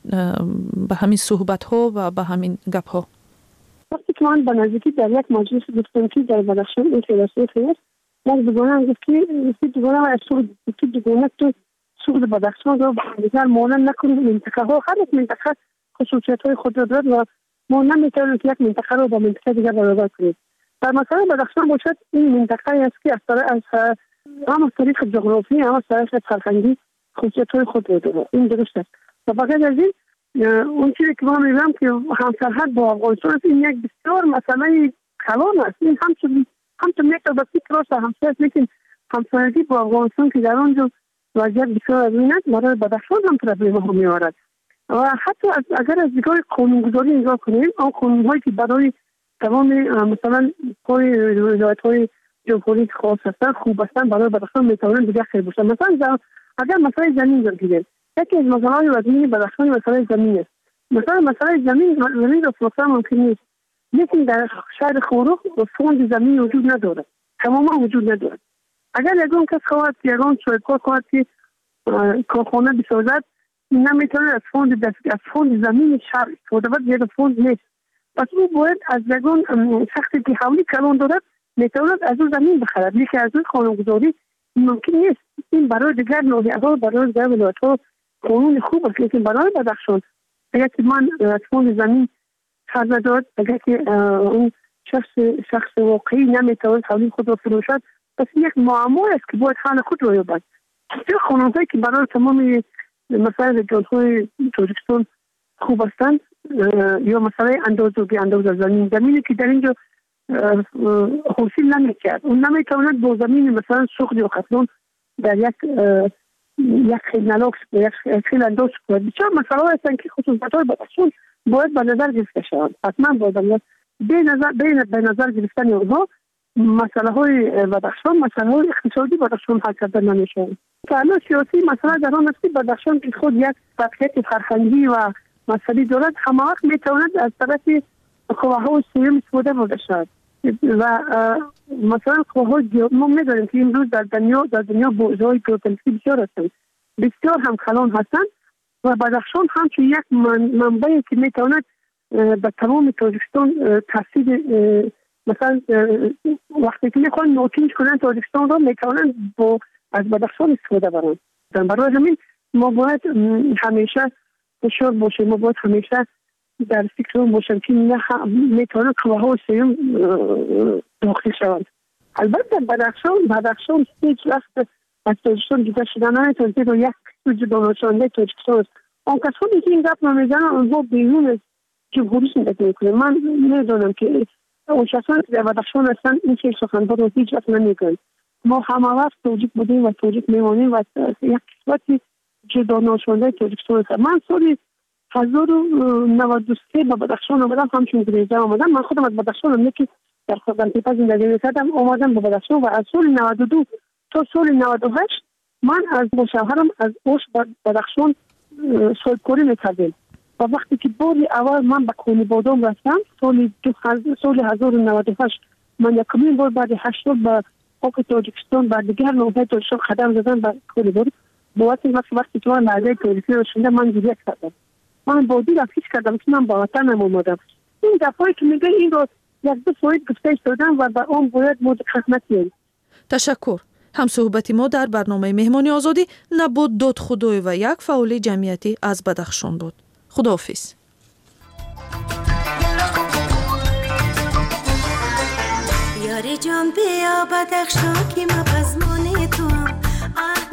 [SPEAKER 11] به همین صحبت ها و به همین گپ ها؟
[SPEAKER 24] وقتی که من به نزدیکی در یک مجلس گفتم که در بدخشان این فیلسوف هست، من بگویم گفت که بگویم از سوق که بگویم تو سوق بدخشان رو دیگر مانند نکنیم. منطقه ها هر یک منطقه خصوصیت های خود را دارد و ما نمیتونیم که یک منطقه رو با منطقه دیگر برابر کنیم. در مثلا بدخشان باشد این منطقه است که از طریق از هم از طریق جغرافی هم از طریق فرهنگی خصوصیت های خود را دارد. این درست است. و بغیر از این اون چیزی که ما میگم که همسرحد با افغانستان است، این یک بسیار مسئله کلان است. این همچون همچون یک بسیار کلاس همسر است، لیکن همسایگی با افغانستان که در آنجا وضعیت بسیار عظیم است برای بدخشان هم پرابلم ها میآورد. و حتی اگر از دیگر قانونگذاری نگاه کنیم، آن قانون‌هایی که برای تمام مثلا پای ولایت‌های جمهوری خاص هستند خوب هستند برای بدخشان میتوانند دیگر خیر باشند. مثلا اگر مسئله زمین بگیریم، یکی از مسائل وزنی بدخشان مسئله زمین است. مثلا مسئله زمین زمین را فروختن ممکن نیست، لیکن در شهر خورخ فوند زمین وجود ندارد، تماما وجود ندارد. اگر یگان کس خواهد یگان شاهدکار خواهد که کارخانه بسازد، نمیتونه از فوند از فوند زمین شهر استفاده بد زیاد فوند نیست. پس او باید از یگان شخصی که حولی کلان دارد میتواند از او زمین بخرد، لیکن از او قانونگذاری ممکن نیست. این برای دیگر ناحیه‌ها برای دیگر ولایت‌ها قانون خوب است، لیکن برای بدخشان اگر که من از فوند زمین خرج داد، اگر که اون شخص شخص واقعی نمیتواند حولی خود را فروشد، پس یک معما است که باید حل خود را یابد. چه قانون‌هایی که برای تمام مثلا رجال‌های تاجیکستان خوب هستند یا مثلا اندازه بی اندازه زمین زمینی که در اینجا حاصل نمی‌کرد، اون نمیتواند با زمین مثلا سوخت یا خطلون در یک یک خیلی نلاکس یک خیلی انداز کنید. بسیار مسئله هستند که خصوصیت‌های بدخشان باید به نظر گرفته شوند. حتما باید به نظر به نظر گرفتن اونها مسئله های بدخشان، مسئله های اقتصادی بدخشان حل کرده نمیشوند. فعلا سیاسی مسئله در آن است که بدخشان که خود یک وضعیت فرهنگی و مذهبی دارد، همه وقت میتواند از طرف قواهای سوم استفاده برده شود. و مثلا قواهای ما میدانیم که امروز در دنیا در دنیا بورژهای ژئوپلیتیکی بسیار هستند، بسیار هم کلان هستند و بدخشان همچون یک منبعی که میتواند به تمام تاجیکستان تاثیر مثلا وقتی که میخوان نوچینج کنن تاجیکستان را میتونن با از بدخشان استفاده برن. برای همین ما باید همیشه هوشیار باشیم، ما باید همیشه در فکر باشیم که نه میتونه قواها سوم داخل شوند. البته بدخشان بدخشان هیچ وقت از تاجیکستان جدا شدن نمیتونه که یک جدا شدن تاجیکستان است. آن کسانی که این گپ نمیزنن اونها بیرون از جمهوری زندگی میکنن. من نمیدونم که اون شخصان که در بدخشان هستن این چیز سخنها رو هیچ وقت نمیگن. ما همه وقت توجیک بودیم و توجیک میمانیم و یک قسمتی جدا نشونده تاجیکستان هستن. من سالی هزار و نود و سه به بدخشان آمدم، همچون گریزه آمدم. من خودم از بدخشان هم که در خزانتیپه زندگی میکردم آمدم به بدخشان و از سال نود و دو تا سال نود و هشت من از با شوهرم از اوش بدخشان صاحبکاری میکردیم. و وقتی که باری اول من به کونی بادام رفتم سال سال هزار و نود و هشت من یکمین بار بعد هشت سال به خاک تاجیکستان بر دیگر نوحه تاجیکستان قدم زدم به کونی بادام. با وقتی وقتی وقتی که من لحظه تاریخی رو شنیدم من گریه کردم. من با دل افسوس کردم که من با وطنم اومدم. این دفعه که میگه این رو یک دو ساعت گفتش دادم و به آن باید ما خدمت کنیم.
[SPEAKER 11] تشکر. هم صحبت ما در برنامه مهمانی آزادی نبود داد خدای و یک فعال جمعیتی از بدخشان بود. خداحافظ.
[SPEAKER 3] یاری جان بیا بدخشان که ما پزمانی تو هم